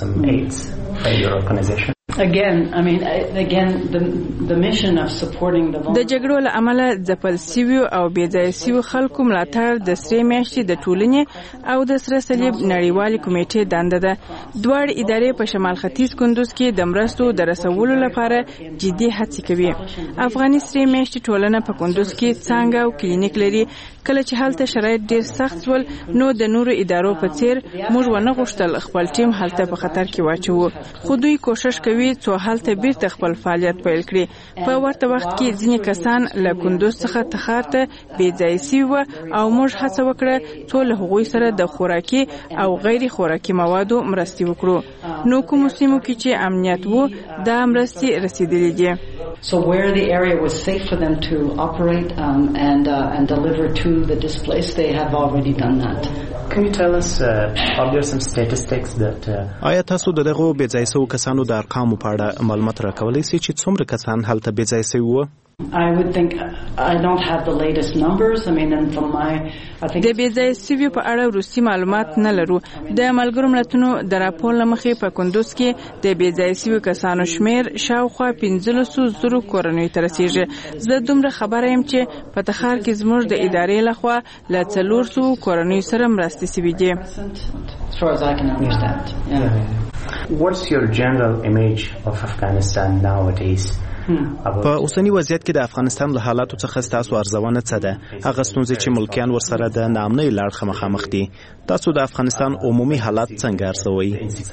the mission of supporting the د جګړو له امله ځپل شویو او بې ځای شویو خلکو ملاتړ د سرې میاشتې د ټولنې او د سره صلیب نړیوالې کمیټې دنده ده. دواړه ادارې په شمال ختیځ کندوز کې د مرستو د رسولو لپاره جدي هڅې کوي. افغاني سرې میاشتې ټولنه په کندوز کې څانګه او کلینیک لري. کله چې هلته شرایط ډیر سخت ول نو د نورو ادارو په څیر موږ ونه غوښتل خپل ټیم هلته په خطر کې واچوو، خو دوی کوشش کوي څو هلته بیرته خپل فعالیت پیل کړي. په ورته وخت کې ځینې کسان له کندوز څخه تخار ته بې ځای شوي او موږ هڅه وکړه څو له هغوی سره د خوراکي او غیر خوراکي موادو مرستې وکړو. نو کومو سیمو کې چې امنیت وو دا مرستې رسیدلې دي. So where the area was safe for them to operate and deliver to the displaced, they have already done that. Can you tell us are there some statistics that آیا تاسو دغه بې ځای شوو کسانو د ارقامو په اړه معلومات راکولی شئ چې څومره کسان هلته بې ځای شوي وو؟ I would think I don't have the latest numbers. I mean, and from my د بې ځای شویو په اړه روسي معلومات نه لرو. د ملګرو ملتونو د راپور له مخې په کندوز کې د بې ځای شویو کسانو شمیر شاوخوا 15,000 کورنیو ته رسیږي. زه دومره خبره یم چې په تخار کې زموږ د ادارې لخوا له 400 کورنیو سره مرستې شوي دي. As far as I can understand. Yeah. What's your general image of Afghanistan nowadays? په اوسنی وضعیت کې د افغانستان له حالاتو څخه ستاسو ارزونه څه ده؟ هغه ستونزې چې ملکیان ورسره د ناامنۍ له اړخه مخامخ دي. تاسو د افغانستان عمومي حالات څنګه ارزوئ؟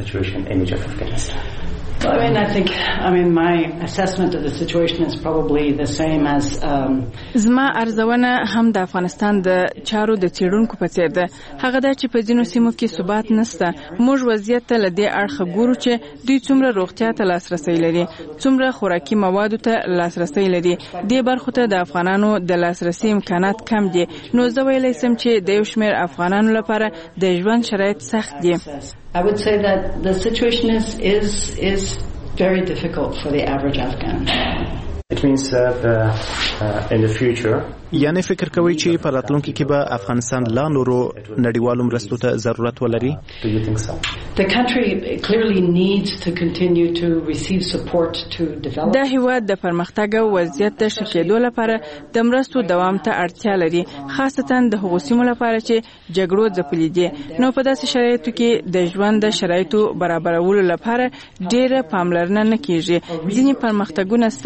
my assessment of the situation is probably the same as زما ارزونه هم د افغانستان د چارو د څېړونکو په څیر ده. هغه دا چې په ځینو سیمو کې ثبات نشته. موږ وضعیت ته له دې اړخه ګورو چې دوی څومره روغتیا ته لاسرسی لري، څومره خوراکي موادو ته لاسرسی لري. دې برخو ته د افغانانو د لاسرسي امکانات کم دي. نو زه ویلی سم چې د یو شمېر افغانانو لپاره د ژوند شرایط سخت دي. I would say that the situation is very difficult for the average Afghan. It means that in the future یعنی فکر کوي چې په راتلونکي کې به افغانستان لا نورو نړیوالو مرستو ته ضرورت ولري؟ The country clearly needs to continue to receive support to develop. دا هیواد د پرمختګ او وضعیت د ښه کېدو لپاره د مرستو دوام ته اړتیا لري، خاصتا د هغو سیمو لپاره چې جګړو ځپلي دي. نو په داسې شرایطو کې د ژوند د شرایطو برابرولو لپاره ډېره پاملرنه نه کیږي. ځینې پرمختګونه شته خو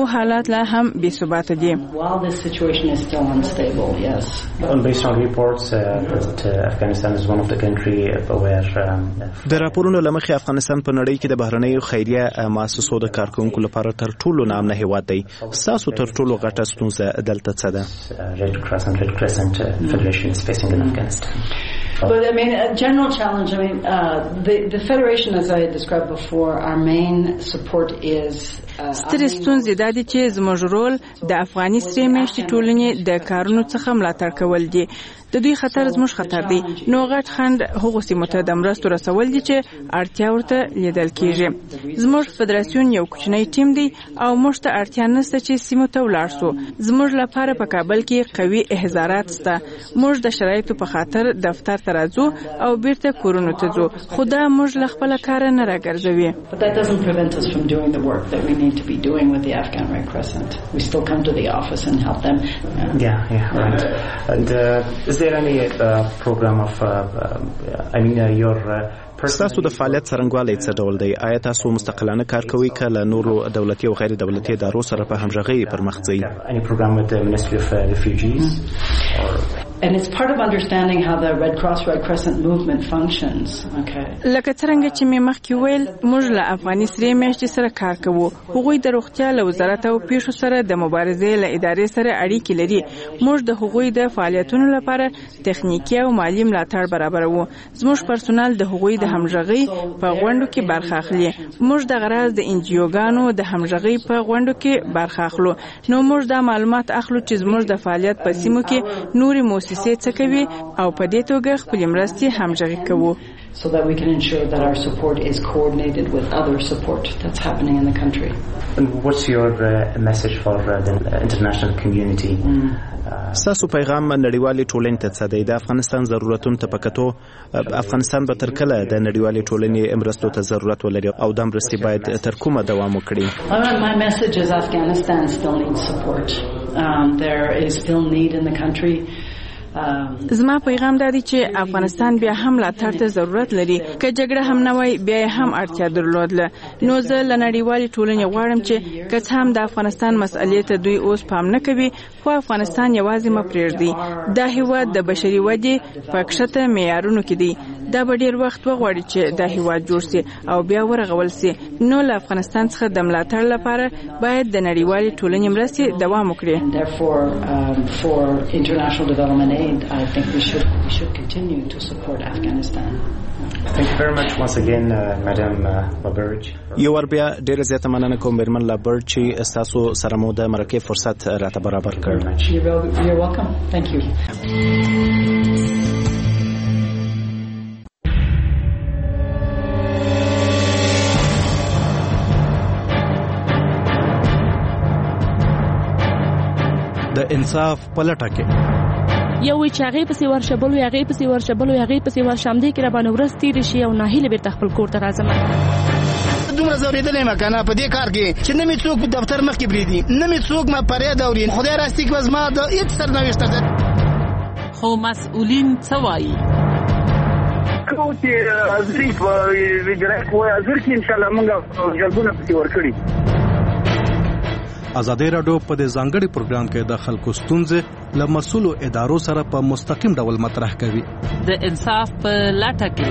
خو حالات لا هم بې ثباته دي. While this situation is still unstable, yes. Based on reports that Afghanistan is one of the country where د راپورونو لمخې افغانستان په نړۍ کې د بهرنیو خیریه مؤسسو د کارکونکو لپاره تر ټولو نامنه هیواد دی. ستاسو تر ټولو غټه ستونزه دلته څه ده؟ Red Crescent Federation is facing in Afghanistan. But I mean, a general challenge. I mean, the federation, as I described before, our main support is. سترې ستونزې دا دي چې زموږ رول د افغاني سرې میاشتې ټولنې د کارونو څخه ملاتړ کول دي. د دوی خطر زموږ خطر دی. نو غټ خند هغو سیمو ته د مرستو رسول دي چې اړتیا ورته لیدل کېږي. زموږ فدراسیون یو کوچنی ټیم دی او موږ ته اړتیا نشته چې سیمو ته ولاړ شو. زموږ لپاره په کابل کې قوي احضارات شته. موږ د شرایطو په خاطر دفتر ته راځو او بیرته کورونو ته ځو. خو دا موږ له خپله کاره نه راګرځوي. But that doesn't prevent us from doing the work that we need to be doing with the Afghan Red Crescent. We still come to the office and help them. Yeah, right. And is there any program of your تاسو د فعالیت څرنګوالی څه ډول دی؟ آیا تاسو مستقلانه کار کوئ که له نورو دولتي او غیر دولتي ادارو سره په همغږۍ پر مخ ځئ؟ Any program with the Ministry of Refugees? And it's part of understanding how the Red Cross Red Crescent movement functions. Okay. لکه څرنګه چې مې مخکې ویل موږ له افغاني سرې میاشتې سره کار کوو. هغوی د روغتیا له وزارت او پیښو سره د مبارزې له ادارې سره اړیکې لري. موږ د هغوی د فعالیتونو لپاره تخنیکي او مالی ملاتړ برابروو. زموږ پرسونل د هغوی د همغږۍ په غونډو کې برخه اخلي. موږ د غرض د انجیوګانو د همغږۍ په غونډو کې برخه اخلو. نو موږ دا معلومات اخلو چې زموږ د فعالیت په سیمو کې نورې مؤسسې څه کوي او په دې توګه خپلې مرستې همغږي کوو. So that we can ensure that our support is coordinated with other support that's happening in the country. And what's your message for the international community? ستاسو پیغام نړیوالې ټولنې ته څه دی؟ د افغانستان ضرورتونو ته په کتو افغانستان به تر کله د نړیوالې ټولنې مرستو ته ضرورت ولري او دا مرستې باید تر کومه دوام وکړي؟ My message is Afghanistan still needs support. There is still need in the country. زما پیغام دا دی چې افغانستان بیا هم ملاتړ ته ضرورت لري. که جګړه هم نه وای بیا هم اړتیا درلودله. نو زه له نړیوالې ټولنې غواړم چې که څه هم د افغانستان مسئلې ته دوی اوس پام نه کوي خو افغانستان یوازې مه پرېږدي. دا هیواد د بشري ودې په کښته معیارونو کې دی. دا به ډېر وخت وغواړي چې دا هیواد جوړ سي او بیا ورغول سي. نو له افغانستان څخه د ملاتړ لپاره باید د نړیوالې ټولنې مرستې دوام وکړي. I think we should continue to support Afghanistan. Thank you very much once again, Madam Laberge. یو ور بیا ډیره زیاته مننه کوم میرمن لابرج چې تاسو سره مو د مرکه فرصت راته برابر کړ. You're welcome. Thank you. د انصاف پلټه کې یو وی چې هغه پسې ورشبل وي هغه پسې ورشبل وي هغه پسې ورشمدي کې را باندې ورس تیر شي او ناهیله به خپل کور ته راځم. دومره زوریدلې مکنه په دې کار کې چې نه می څوک په دفتر مخ کې بریدي نه می څوک ما پرې دورین خدای راستي کې وزما د هیڅ سرنوشت ده. خو مسؤلین څه وایي؟ کوتي ازریف ویګره کوی ازر کې ان شاء الله موږ جلبونه پکې ورکړي. ازادي راډیو په دې ځانګړي پروګرام کې د خلکو ستونزې له مسؤلو ادارو سره په مستقیم ډول مطرح کوي. د انصاف په لټه کې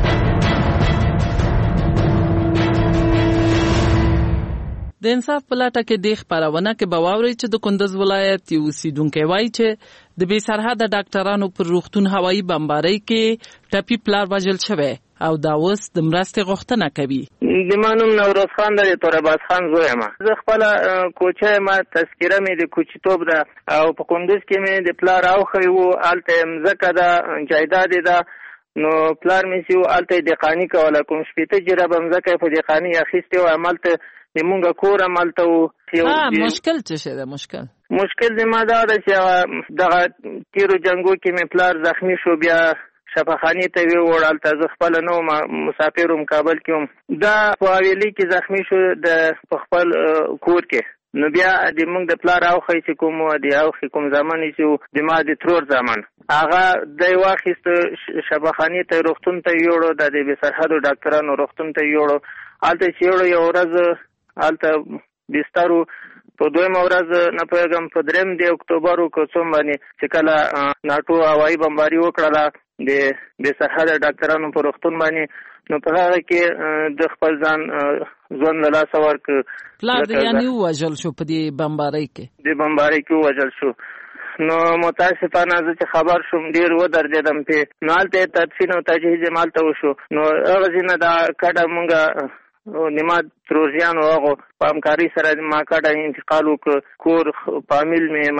د انصاف په لټه کې د خبرونه کې باوري چې د کندز ولایت یو سیدونکو وایي چې د بې سرحده ډاکټرانو پر روغتون هوایي بمبارۍ کې ټپي پلار وژل شوی او دا اوس د مرستې غوښتنه کوي. د مانوم نوروز خان د تورباز خان زوی ما زه خپل کوچه ما تذکره مې د کوچیتوب ده او په کندز کې مې د پلار او خو الته مزکه ده جایداد ده نو پلار مې سیو الته د قانی کوله کوم شپته جره بمزکه په د قانی اخیسته او عملته نیمونګه کور عملته و مشکل څه شه ده مشکل زما ده چې دغه تیرو جنگو کې مې پلار زخمی شو بیا شفاخانی ته وی وړل ته خپل نو مسافروم کابل کې دا په ویلي کې زخمی شو د خپل کور کې نو بیا د موږ د پلار او خې چې کوم دی او کوم ځمان چې د ما د ترور ځمان هغه د واخیست شفاخانی ته روغتون ته یوړو د بې سرحدو ډاکټرانو روغتون ته یوړو الته چې یو ورځ الته بسترو په دویمه ورځ نه پوهېږم په 3 د اکتوبر که څوم باندې چې کله ناټو هوایي بمباري وکړله د بې سرحده ډاکټرانو په روغتون باندې، نو په هغه کې د خپل ځان ژوند له لاسه ورکړ. پلار دې یعنې ووژل شو په دې بمبارۍ کې؟ د بمبارۍ کې ووژل شو. نو متاسفانه زه چې خبر شوم ډېر ودرېدم پې، نو هلته یې تدفین او تجهیز یې مالته وشو. نو هغه ځینه دا کډه مونږ نماد تروریانو هغو په همکارۍ سره ما کډه انتقال وکړ. کور فامیل مې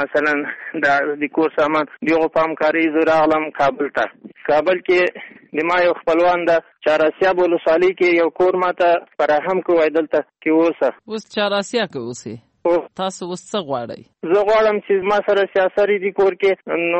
مثلا د کور سامان دغو په همکارۍ زه راغلم کابل ته. کابل کې د ما یو خپلوان د چهاراسیاب ولسوالۍ کې یو کور ماته فراهم کړی، دلته کې اوسه. اوس چهاراسیا کې اوسې؟ تاسو اوس څه غواړئ؟ زه غواړم چې ما سره سیاسري دي کور کې، نو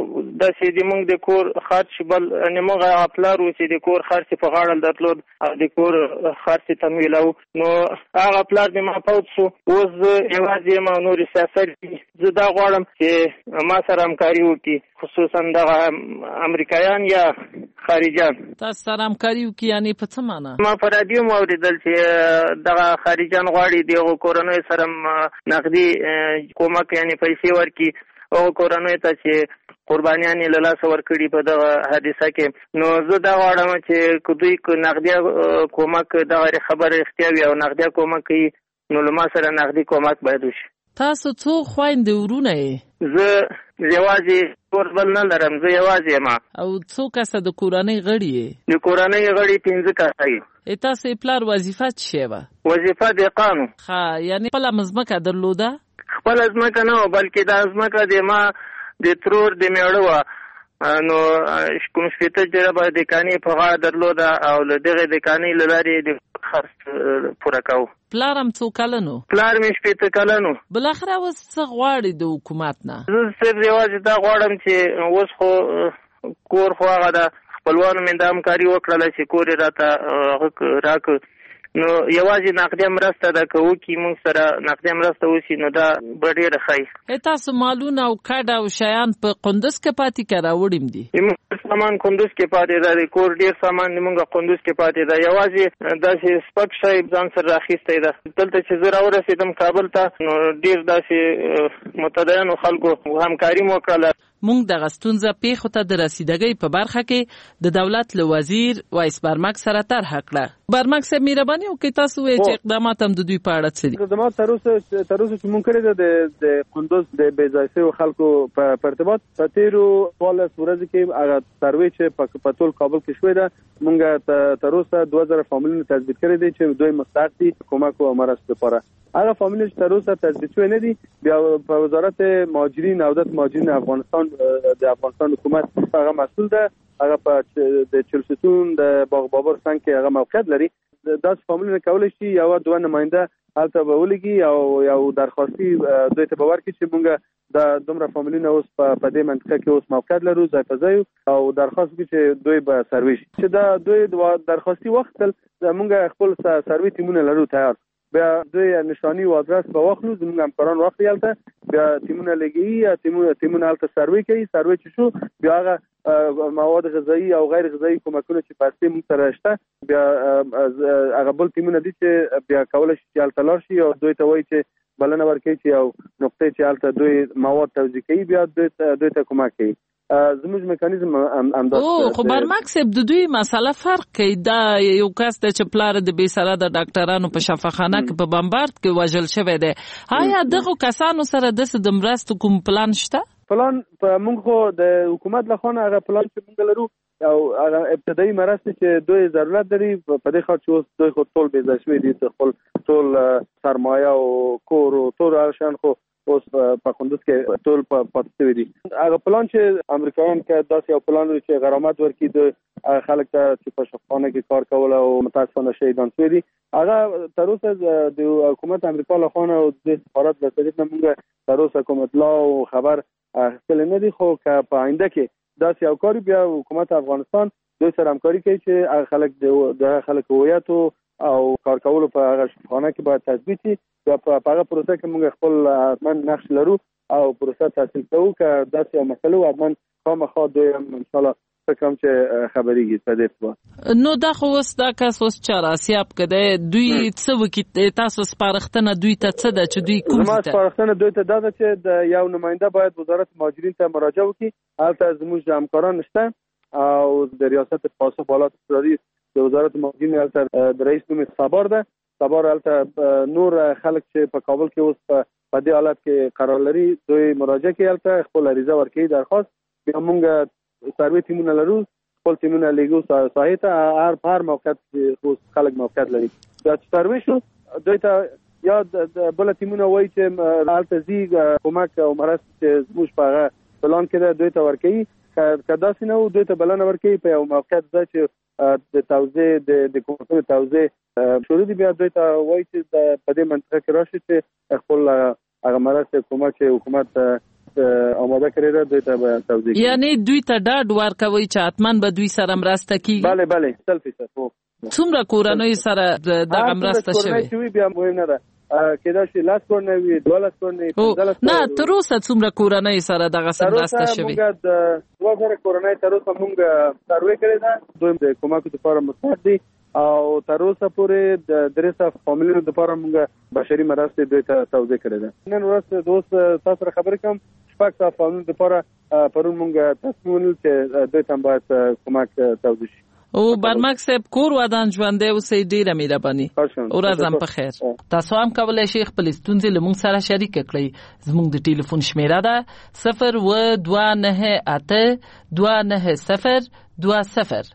داسې د موږ د کور خرچ بل موږ هغه پلار و چې د کور خرچ په غاړه درلود او د کور خرچ تمویلو. نو هغه پلار د ما فوت شو، اوس زه یوازې یم او نور سیاسري. زه دا غواړم چې ما سره همکاري وکړي، خصوصا دغه امریکایان یا خارجان. تاسو سره همکاري وکړي یعنې په څه معنا؟ ما په راډیو مو اورېدل چې دغه خارجان غواړي دغو کورنیو سره نقدي کومک یعنی پیسې ورکړي او کورنیو ته چې قربانیان یې له لاسه ورکړي په دغه حادثه کې. نو زه دا غواړم چې که دوی نقدي کومک دغه خبره اختیا وي او نقدي کومک کوي، نو له ما سره نقدي کومک باید وشي. تاسو څو خویندې ورونه یې؟ زه یوازې کور بل نه لرم، زه یوازې یم. او څو کسه د کورنۍ غړي یې؟ د کورنۍ غړي 15 کسه یو. تاسو پلار وظیفه څه شی وه؟ وظیفه دهقان. یعنې خپله مځمکه درلوده؟ خپله ځمکه نه وه، بلکې دا ځمکه د ما د ترور د میړه وه. نو کوم 15 جربه دکانې په غاړه درلوده او له دغې دکانې له لارې د خرڅ پوره کوو. پلار هم څو کلن و؟ پلار مې 15 کلن و. بالاخره اوس څه غواړې د حکومت نه؟ زه صرف یوازې دا غواړم چې اوس خو کور خو هغه ده، خپلوانو مې دا همکاري وکړله چې کور یې راته راکړ. نو یوازې نقدي مرسته ده، که وکړي موږ سره نقدي مرسته وشي نو دا به ډېره ښه. تاسو مالونه او کډه او شیان په قندوز کې پاتې که راوړیم دي؟ زموږ سامان قندوز کې پاتې ده، د کور ډېر سامان زموږ قندوز کې پاتې ده. یوازې داسې سپک شی ځان سره راخیستی ده. دلته چې زه راورسېدم کابل ته، نو ډېر داسې متدینو خلکو همکاري مو وکړله. مونږ دغه ستونزه پیښو ته د رسیدګۍ په برخه کې د دولت له وزیر وایس برمک سره طرحه کړه. برمک صاحب مهرباني وکړئ تاسو وایئ چې اقدامات هم د دوی په اړه څه دي؟ اقدامات تر اوسه چې مونږ کړي ده د قندوز د بې ځای شویو خلکو په ارتباط په تېرو 14 ورځو کې هغه سروې چې په ټول کابل کې شوې ده، مونږ تر اوسه 2000 فامیلونه تثبیت کړي دي چې دوی مستحق دي کومک او مرستې لپاره. هغه فامیل چې تر اوسه تثبیت شوی نه دي، بیا په وزارت مهاجرین او عودت مهاجرین افغانستان حکومت هغه مسئول ده. هغه په د چلستون د باغ بابر څنګ کې هغه موقعیت لري. داس فامیل کولای شي یو دوه نماینده هلته به ولګي او یو درخواستي دوی ته به ورکړي چې مونږ د دومره فامیلونه اوس په دې منطقه کې اوس موقعیت لرو ځای په ځای، او درخواست وکړي چې دوی به سروي شي. چې دا دوی درخواستي وخت مونږ خپل سروي ټیمونه لرو تیار، بیا دوی نشانی او ادرس به واخلو، زموږ همکاران واخلي هلته، بیا ټیمونه لګي، ټیمونه هلته سروي کوي. سروي چې شو بیا هغه مواد غذایی او غیر غذایی کومکونه چې پاتې موږ سره شته، بیا هغه بل ټیمونه دي چې بیا کولای شي چې هلته لاړ شي او دوی ته وایي چې بلنه ورکړي چې یو نقطې چې هلته دوی مواد توزیع کوي، بیا دوی ته کومک کوي. زموږ میکانیزم همداسې. خو برمک صاحب د دوی مسله فرق کوي. دا یو کس دی چې پلار د بې سرحده ډاکټرانو په شفاخانه کې په بمبارد کې وژل شوی دی. آیا دغو کسانو سره داسې د مرستو کوم پلان شته؟ پلان په موږ خو د حکومت لخوا هغه پلان چې موږ لرو او هغه ابتدایي مرستې چې دوی ضرورت لري په دې خاطر چې اوس دوی خو ټول بې ځای شوي دي، خپل ټول سرمایه او کور او ټول هغه شیان خو اوس په قندوز کې ټول پاتې شوي دي. هغه پلان چې امریکایان کې داسې یو پلان لري چې غرامت ورکړي د خلک ته چې په شفاخانه کې کار کول او متاسفانه شهیدان شوي دي. هغه تر اوسه د حکومت امریکا له خوا او د سفارت له طرف نه موږ تر اوسه کوم اطلاع او خبر اخیستل نه دي، خو که په آینده کې داسې یو کار بیا حکومت افغانستان دوی سره همکاري کوي چې هغه خلک د خلک هویت او کار کولو په هغه شفاخانه کې باید تثبیت شي. په هغه پروسه کې موږ خپل حتما نقش لرو او پروسه تحصیل کوو. که داسې یو مسله حتما خامخا دوی هم انشاءالله فکر چې خبرېږي په دې په. نو دا خو اوس دا کس اوس چاراسیاب کده دوی څه وکړي تاسو سپارښتنه دوی ته څه ده چې دوی کوم څه سپارښتنه دوی ته دا ده چې د یو نماینده باید وزارت مهاجرین ته مراجعه وکړي. هلته زموږ همکاران شته او د ریاست پاسخ بالات اقتصادي د وزارت مهاجرین هلته د رئیس نوم صبر ده. صبر هلته نور خلک چې په کابل کې اوس په دې حالت کې قرار لري دوی مراجعه کوي هلته خپل عریضه ورکوي درخواست. بیا موږ سروې ټیمونه لرو خپل ټیمونه لګو ساحې ته هر موقعیت کې خلک موقعیت لري. دا چې سروې شو دوی ته یا د بل ټیمونه وایي چې هلته ځي کومک او مرستې چې زموږ په هغه پلان کې ده دوی ته ورکوي. که داسې نه وو دوی ته بلنه ورکوي په یو موقعیت ده چې د توزیع د کومکونو توزیع شروع دي. بیا دوی ته وایي چې په دې منطقه کې راشي چې خپل هغه مرستې کومک چې حکومت آماده کړی ده دوی ته به توزیع کړي. یعنی دوی ته ډاډ ورکوي چې حتما به دوی سره مرسته کیږي. بله 100%. څومره کورنۍ سره دغه مرسته شوې؟ بیا مهم نه ده کېدای شي 10 کورنۍ وي 12 کورنۍ 15. نه تر اوسه څومره کورنۍ سره دغه مرسته شوې؟ موږ د 2000 کورنۍ تر اوسه موږ سروې کړې ده. دوی د کومک لپاره مستعد دي او تر اوسه پورې د 300 فامیلونو لپاره موږ بشري مرستې دوی ته توزیع کړې ده. نن ورځ دوست تاسو سره خبرې کوم 600 فامیلونو لپاره پرون موږ تصمیم ونیول چې دوی ته باید کومک توزیع شي. او برمک صاحب کور ودان ژوندې اوسې ډیره مهرباني او ورځم په خیر. تاسو هم کولای شئ خپل ستونزې له موږ سره شریک کړئ. زموږ د ټلیفون شمیره ده 02982902020.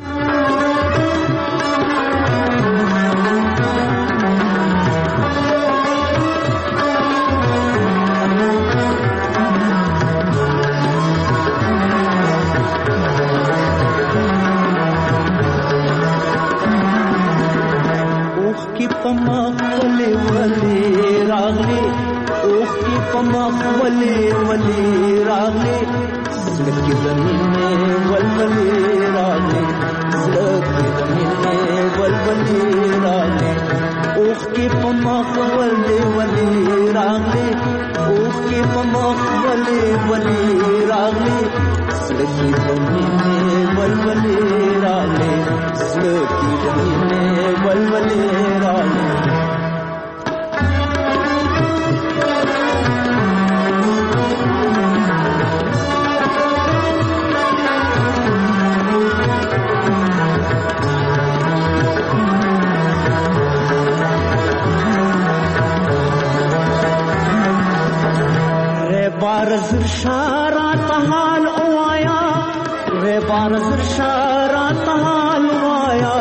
ولی ولی راغلی اوخ کی پمخ ولی راغلی زلکی زمینه ولولی راغلی زلکی زمینه ولولی راغلی اوخ کی پمخ ولی راغلی اوخ کی پمخ ولی راغلی زلکی زمینه ولولی راغلی زلکی زمینه ولولی راغلی. بارز شارات حال اوایا رے بارز شارات حال اوایا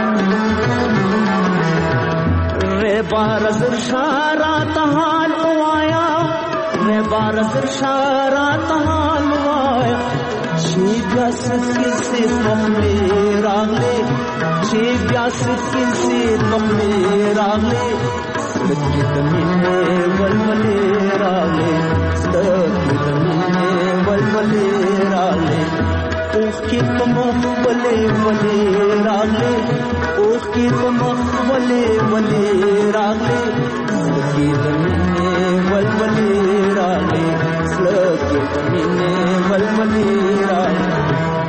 رے بارز شارات حال اوایا رے بارز شارات حال اوایا چی بیاس کسی تخمی راغلی چی بیاس کسی تخمی راغلی لکی دمینے ولولی راغلی لکی دمینے ولولی راغلی اوخ کی پمخ ولی راغلی اوخ کی پمخ ولی راغلی لکی دمینے ولولی راغلی لکی دمینے ولولی راغلی.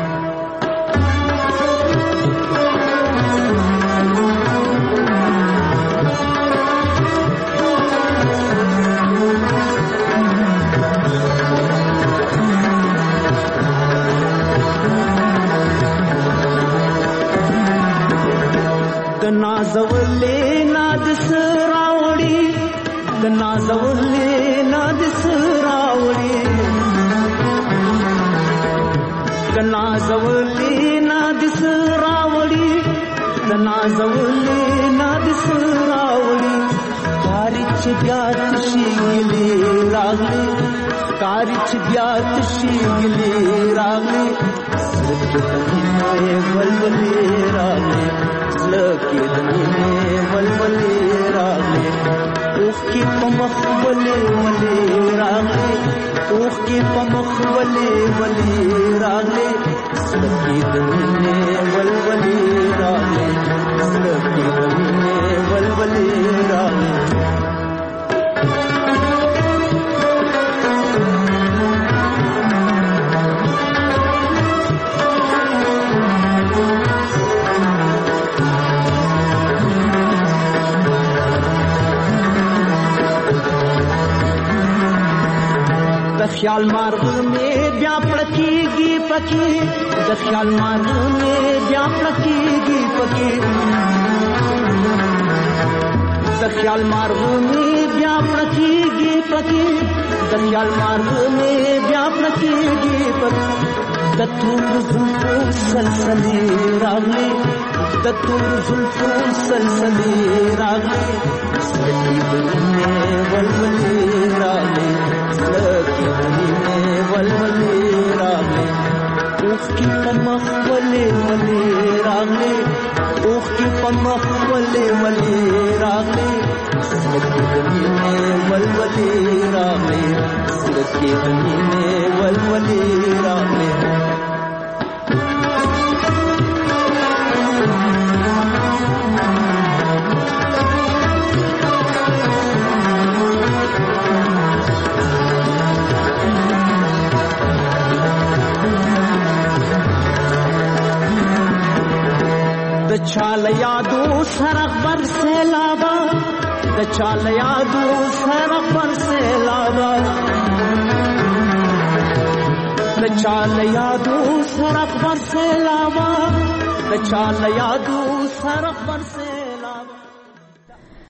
نازولی نادس راوڑی نازولی نادس راوڑی نازولی نادس راوڑی نازولی نادس راوڑی کارچ بیات شیگلی راغلی کارچ بیات شیگلی راغلی سلکی دمینے ولولی راغلی لکی دمینے ولولی راغلی اوخ کی پمخ ولی راغلی اوخ کی پمخ ولی راغلی لکی دمینے ولولی راغلی لکی دمینے ولولی راغلی. خیال مارغ مې بیا پړکیږي پکې د خیال مارغ مې بیا پړکیږي پکې د خیال مارغ مې بیا پړکیږي پکې د خیال مارغ مې بیا پړکیږي پکې د تور زلفو سلسلې راغلي د تور زلفو سلسلې راغلي سلکي بلنې ولولې راغلي سلکي بلنې ولولې راغلي اوخ کې پمخ ولې ولې راغلي اوخ کې پمخ ولې ولې راغلي سلکي بلنې ولولې راغلي سلکي بلنې ولولې راغلي چال یادو سرخ بر سیلابا د چال یادو سرخ بر سیلابا د چال یادو سرخ بر سیلابا د چال یادو سرخ بر سیلابا